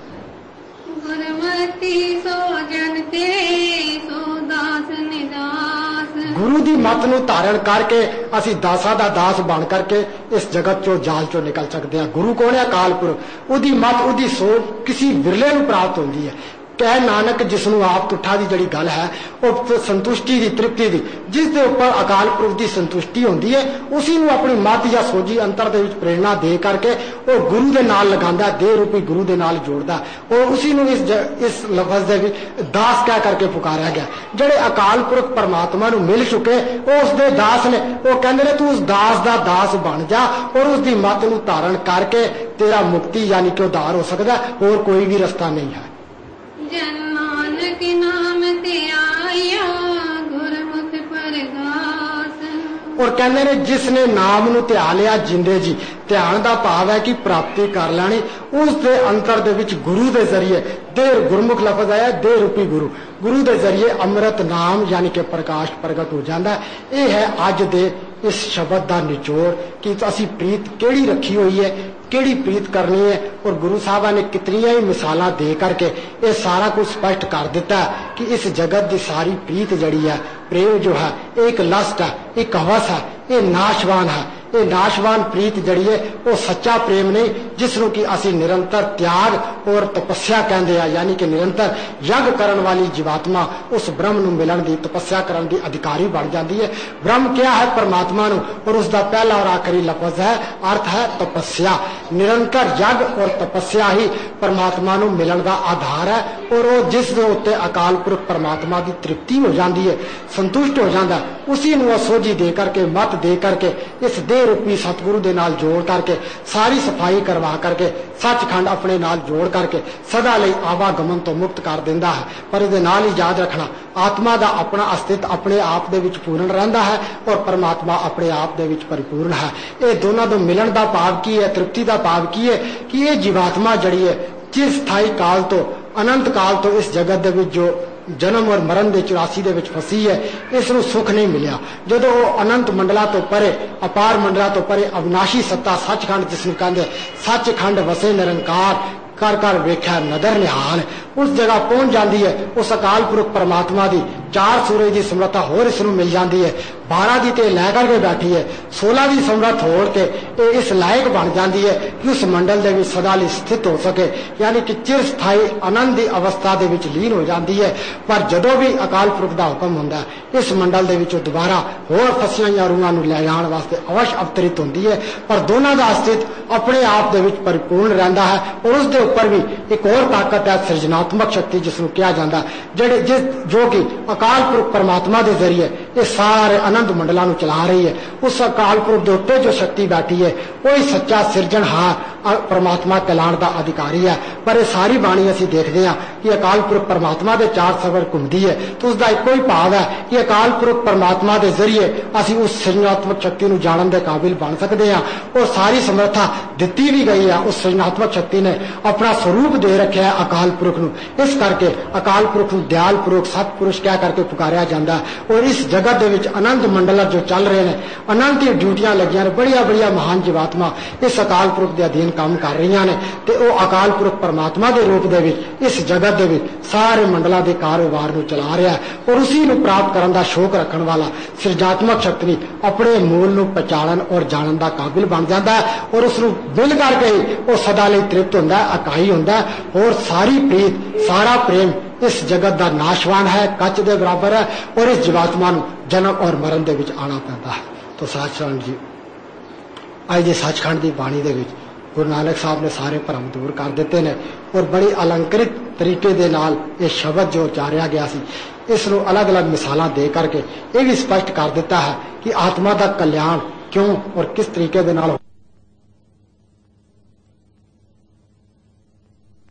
गुरु दी मत नूं धारण करके असीं दासा दा दास बन करके इस जगत चो जाल चो निकल सकते हैं। गुरु कौन है? अकाल पुरख। उहदी मत उहदी सोच किसी विरले नूं प्राप्त होंदी है। कह नानक जिसनों आप तुठा की जिहड़ी गल है वो संतुष्टि की तृप्ति की, जिस दे उपर अकाल पुरख की संतुष्टि होंदी है, उसी नूं अपनी मत या सोझी अंतर दे विच प्रेरणा दे करके वो गुरु दे नाल लगांदा, देह रूपी गुरु दे नाल जोड़दा और उसी नूं इस इस लफज दे विच दास कह करके पुकारा गया। जिहड़े अकाल पुरख परमात्मा नूं मिल चुके वो उस दे दास ने। वो कहंदे ने तू उस दास दा दास बन जा और उसकी मत नूं धारण करके तेरा मुक्ति यानी कि उद्धार हो सकदा, और कोई भी रास्ता नहीं है। जन नानक नाम ते आया गुरमुख परगास। और कहते ने जिसने नाम नूं ध्यान लिया जिंदे जी, ध्यान का भाव है कि प्राप्ति कर लैनी उस दे अंतर दे विच गुरु दे जरिए, देर गुरमुख लफज आया देह रूपी गुरु, गुरु दे जरिए अमृत नाम यानी कि प्रकाश प्रगट हो जाता है। यह है अज दे इस शब्द का निचोड़ कि असी प्रीत केड़ी रखी हुई है, केड़ी प्रीत करनी है। और गुरु साहबा ने कितनियां ही मिसालां दे करके ये सारा कुछ स्पष्ट कर दिता है कि इस जगत की सारी प्रीत जड़ी है, प्रेम जो है एक लस्ट है, एक हवस है, ये नाशवान है, ਇਹ ਨਾਸ਼ਵਾਨ ਪ੍ਰੀਤ ਜਿਹੜੀ ਹੈ ਉਹ ਸੱਚਾ ਪ੍ਰੇਮ ਨਹੀਂ, ਜਿਸ ਨੂੰ ਕਿ ਅਸੀਂ ਨਿਰੰਤਰ ਤਿਆਗ ਔਰ ਤਪੱਸਿਆ ਕਹਿੰਦੇ ਆ, ਯਾਨੀ ਕਿ ਨਿਰੰਤਰ ਯੱਗ ਕਰਨ ਵਾਲੀ ਜੀਵਾਤਮਾ ਉਸ ਬ੍ਰਹਮ ਨੂੰ ਮਿਲਣ ਦੀ, ਤਪੱਸਿਆ ਕਰਨ ਦੀ ਅਧਿਕਾਰੀ ਬਣ ਜਾਂਦੀ ਹੈ। ਬ੍ਰਹਮ ਕਿਹਾ ਹੈ ਪਰਮਾਤਮਾ ਨੂੰ, ਔਰ ਉਸ ਦਾ ਪਹਿਲਾ ਔਰ ਆਖਰੀ ਲਫ਼ਜ਼ ਹੈ, ਅਰਥ ਹੈ ਤਪੱਸਿਆ। ਨਿਰੰਤਰ ਯੱਗ ਔਰ ਤਪੱਸਿਆ ਹੀ ਪਰਮਾਤਮਾ ਨੂੰ ਮਿਲਣ ਦਾ ਆਧਾਰ ਹੈ, ਔਰ ਉਹ ਜਿਸ ਦੇ ਉੱਤੇ ਅਕਾਲ ਪੁਰਖ ਪਰਮਾਤਮਾ ਦੀ ਤ੍ਰਿਪਤੀ ਹੋ ਜਾਂਦੀ ਹੈ, ਸੰਤੁਸ਼ਟ ਹੋ ਜਾਂਦਾ, ਉसी ਨੂੰ ਸੋਝੀ ਦੇ ਕਰਕੇ, ਮਤ ਦੇ ਕਰਕੇ, ਇਸ ਦੇਹ ਰੂਪੀ ਸਤਿਗੁਰੂ ਦੇ ਨਾਲ ਜੋੜ ਕਰਕੇ, ਸਾਰੀ ਸਫਾਈ ਕਰਵਾ ਕਰਕੇ, ਸੱਚਖੰਡ ਆਪਣੇ ਨਾਲ ਜੋੜ ਕਰਕੇ ਸਦਾ ਲਈ ਆਵਾਗਮਨ ਤੋਂ ਮੁਕਤ ਕਰ ਦਿੰਦਾ ਹੈ। ਪਰ ਇਹਦੇ ਨਾਲ ਹੀ ਯਾਦ ਰੱਖਣਾ, ਆਤਮਾ ਦਾ ਆਪਣਾ ਅਸਤਿਤਵ ਆਪਣੇ ਆਪ ਦੇ ਵਿੱਚ ਪੂਰਨ ਰਹਿੰਦਾ ਹੈ, ਔਰ ਪਰਮਾਤਮਾ ਆਪਣੇ ਆਪ ਦੇ ਵਿੱਚ ਪਰਿਪੂਰਨ ਹੈ। ਇਹ ਦੋਨਾਂ ਤੋਂ ਮਿਲਣ ਦਾ ਭਾਵ ਕੀ ਹੈ, ਤ੍ਰਿਪਤੀ ਦਾ ਭਾਵ ਕੀ ਹੈ ਕਿ ਇਹ ਜੀਵਾਤਮਾ ਜਿਹੜੀ ਹੈ ਜਿਸ ਸਥਾਈ ਕਾਲ ਤੋਂ, ਅਨੰਤ ਕਾਲ ਤੋਂ ਇਸ ਜਗਤ ਦੇ ਵਿੱਚ ਜੋ ਜਨਮ ਔਰ ਮਰਨ ਦੇ ਚੁਰਾਸੀ ਦੇ ਵਿੱਚ ਫਸੀ ਹੈ, ਇਸ ਨੂੰ ਸੁੱਖ ਨਹੀਂ ਮਿਲਿਆ। ਜਦੋਂ ਉਹ ਅਨੰਤ ਮੰਡਲਾਂ ਤੋਂ ਪਰੇ, ਅਪਾਰ ਮੰਡਲਾਂ ਤੋਂ ਪਰੇ ਅਵਿਨਾਸ਼ੀ ਸੱਤਾ ਸੱਚਖੰਡ ਜਿਸ ਨੂੰ ਕਹਿੰਦੇ, ਸੱਚਖੰਡ ਵਸੇ ਨਿਰੰਕਾਰ, ਕਰ ਕਰ ਵੇਖਿਆ ਨਦਰ ਨਿਹਾਲ, ਉਸ ਜਗ੍ਹਾ ਪਹੁੰਚ ਜਾਂਦੀ ਹੈ। ਉਸ ਅਕਾਲ ਪੁਰਖ ਪਰਮਾਤਮਾ ਦੀ ਚਾਰ ਸੂਰਜ ਦੀ ਸਮਰੱਥਾ ਹੋਰ ਇਸ ਨੂੰ ਮਿਲ ਜਾਂਦੀ ਹੈ। ਬਾਰਾਂ ਦੀ ਤੇ ਲੈ ਕਰਕੇ ਬੈਠੀ ਹੈ, ਸੋਲਾਂ ਦੀ ਸਮਰੱਥ ਹੋੜ ਕੇ ਇਹ ਇਸ ਲਾਇਕ ਬਣ ਜਾਂਦੀ ਹੈ ਕਿ ਉਸ ਮੰਡਲ ਦੇ ਵਿੱਚ ਸਦਾ ਲਈ ਸਥਿਤ ਹੋ ਸਕੇ, ਯਾਨੀ ਕਿ ਚਿਰ ਸਥਾਈ ਆਨੰਦ ਦੀ ਅਵਸਥਾ ਦੇ ਵਿੱਚ ਲੀਨ ਹੋ ਜਾਂਦੀ ਹੈ। ਪਰ ਜਦੋਂ ਵੀ ਅਕਾਲ ਪੁਰਖ ਦਾ ਹੁਕਮ ਹੁੰਦਾ, ਇਸ ਮੰਡਲ ਦੇ ਵਿੱਚੋਂ ਦੁਬਾਰਾ ਹੋਰ ਫਸੀਆਂ ਜਾਂ ਰੂਹਾਂ ਨੂੰ ਲੈ ਜਾਣ ਵਾਸਤੇ ਅਵਸ਼ ਅਵਤਰਿਤ ਹੁੰਦੀ ਹੈ। ਪਰ ਦੋਨਾਂ ਦਾ ਅਸਤਿਤਵ ਆਪਣੇ ਆਪ ਦੇ ਵਿੱਚ ਪਰਿਪੂਰਨ ਰਹਿੰਦਾ ਹੈ, ਔਰ ਉਸ ਦੇ ਉੱਪਰ ਵੀ ਇੱਕ ਹੋਰ ਤਾਕਤ ਹੈ, ਸਿਰਜਣਾਤਮਕ ਸ਼ਕਤੀ ਜਿਸ ਨੂੰ ਕਿਹਾ ਜਾਂਦਾ, ਜਿਹੜੇ ਜਿਸ ਜੋ ਕਿ ਅਕਾਲ ਪੁਰਖ ਪਰਮਾਤਮਾ ਦੇ ਜ਼ਰੀਏ ਇਹ ਸਾਰੇ ਅਨੰਦ ਮੰਡਲਾਂ ਨੂੰ ਚਲਾ ਰਹੀ ਹੈ। ਉਸ ਅਕਾਲ ਪੁਰਖ ਦੇ ਉੱਤੇ ਜੋ ਸ਼ਕਤੀ ਬੈਠੀ ਹੈ, ਉਹੀ ਸੱਚਾ ਸਿਰਜਣਹਾਰ ਪਰਮਾਤਮਾ ਕਹਿਲਾਣ ਦਾ ਅਧਿਕਾਰੀ ਹੈ। ਪਰ ਇਹ ਸਾਰੀ ਬਾਣੀ ਅਸੀਂ ਦੇਖਦੇ ਹਾਂ ਕਿ ਅਕਾਲ ਪੁਰਖ ਪਰਮਾਤਮਾ ਦੇ ਚਾਰ ਸਵਰ ਘੁੰਮਦੀ ਹੈ, ਤਾਂ ਉਸ ਦਾ ਇੱਕੋ ਹੀ ਭਾਵ ਹੈ ਕਿ ਅਕਾਲ ਪੁਰਖ ਪਰਮਾਤਮਾ ਦੇ ਜ਼ਰੀਏ ਅਸੀਂ ਉਸ ਸਿਰਜਣਾਤਮਕ ਸ਼ਕਤੀ ਨੂੰ ਜਾਣਨ ਦੇ ਕਾਬਿਲ ਬਣ ਸਕਦੇ ਹਾਂ। ਉਹ ਸਾਰੀ ਸਮਰੱਥਾ ਦਿੱਤੀ ਵੀ ਗਈ ਹੈ, ਉਸ ਸਿਰਜਣਾਤਮਕ ਸ਼ਕਤੀ ਨੇ ਆਪਣਾ ਸਰੂਪ ਦੇ ਰੱਖਿਆ ਹੈ ਅਕਾਲ ਪੁਰਖ ਨੂੰ। ਇਸ ਕਰਕੇ ਅਕਾਲ ਪੁਰਖ ਨੂੰ ਦਿਆਲ ਪੁਰਖ, ਸਤਿਪੁਰਸ਼ ਕਹਿ ਕਰਕੇ ਪੁਕਾਰਿਆ ਜਾਂਦਾ। ਔਰ ਇਸ ਜਗਤ ਦੇ ਵਿੱਚ ਅਨੰਤ ਮੰਡਲ ਜੋ ਚੱਲ ਰਹੇ ਨੇ, ਅਨੰਤ ਹੀ ਡਿਊਟੀਆਂ ਲੱਗੀਆਂ ਨੇ, ਬੜੀਆਂ ਬੜੀਆਂ ਮਹਾਨ ਜੀਵਾਤਮਾ ਇਸ ਅਕਾਲ ਪੁਰਖ ਦੇ ਅਧੀਨ ਕੰਮ ਕਰ ਰਹੀਆਂ ਨੇ, ਤੇ ਉਹ ਅਕਾਲ ਪੁਰਖ ਪਰਮਾਤਮਾ ਦੇ ਰੂਪ ਦੇ ਵਿੱਚ ਇਸ ਜਗਤ ਦੇ ਵਿੱਚ ਸਾਰੇ ਮੰਡਲਾਂ ਦੇ ਕਾਰੋਬਾਰ ਨੂੰ ਚਲਾ ਰਿਹਾ ਹੈ। ਔਰ ਉਸੇ ਨੂੰ ਪ੍ਰਾਪਤ ਕਰਨ ਦਾ ਸ਼ੌਕ ਰੱਖਣ ਵਾਲਾ ਸਿਰਜਾਤਮਕ ਸ਼ਕਤੀ ਆਪਣੇ ਮੂਲ ਨੂੰ ਪਛਾਣਨ ਔਰ ਜਾਣਨ ਦਾ ਕਾਬਿਲ ਬਣ ਜਾਂਦਾ ਹੈ, ਔਰ ਉਸ ਨੂੰ ਮਿਲ ਕਰਕੇ ਹੀ ਉਹ ਸਦਾ ਲਈ ਤ੍ਰਿਪਤ ਹੁੰਦਾ ਹੈ, ਅਕਾਈ ਹੁੰਦਾ ਹੈ। ਔਰ ਸਾਰੀ ਪ੍ਰੀਤ, ਸਾਰਾ ਪ੍ਰੇਮ ਇਸ ਜਗਤ ਦਾ ਨਾਸ਼ਵਾਨ ਹੈ, ਕੱਚ ਦੇ ਬਰਾਬਰ ਹੈ, ਔਰ ਇਸ ਜੀਵਾਤਮਾ ਨੂੰ ਜਨਮ ਔਰ ਮਰਨ ਦੇ ਵਿੱਚ ਆਣਾ ਪੈਂਦਾ ਹੈ। तो सचखंड जी ਅੱਜ ਦੇ ਸੱਚਖੰਡ ਦੀ ਬਾਣੀ ਦੇ ਵਿੱਚ ਗੁਰੂ ਨਾਨਕ ਸਾਹਿਬ ਨੇ ਸਾਰੇ ਭਰਮ ਦੂਰ ਕਰ ਦਿੱਤੇ ਨੇ, ਔਰ ਬੜੀ ਅਲੰਕਰਿਤ ਤਰੀਕੇ ਦੇ ਨਾਲ ਇਹ ਸ਼ਬਦ ਜੋ ਉਚਾਰਿਆ ਗਿਆ ਸੀ, ਇਸ ਨੂੰ ਅਲੱਗ-ਅਲੱਗ ਮਿਸਾਲਾਂ ਦੇ ਕਰਕੇ ਇਹ ਵੀ ਸਪਸ਼ਟ ਕਰ ਦਿੱਤਾ ਹੈ ਕਿ ਆਤਮਾ ਦਾ ਕਲਿਆਣ ਕਿਉਂ ਔਰ ਕਿਸ ਤਰੀਕੇ ਦੇ ਨਾਲ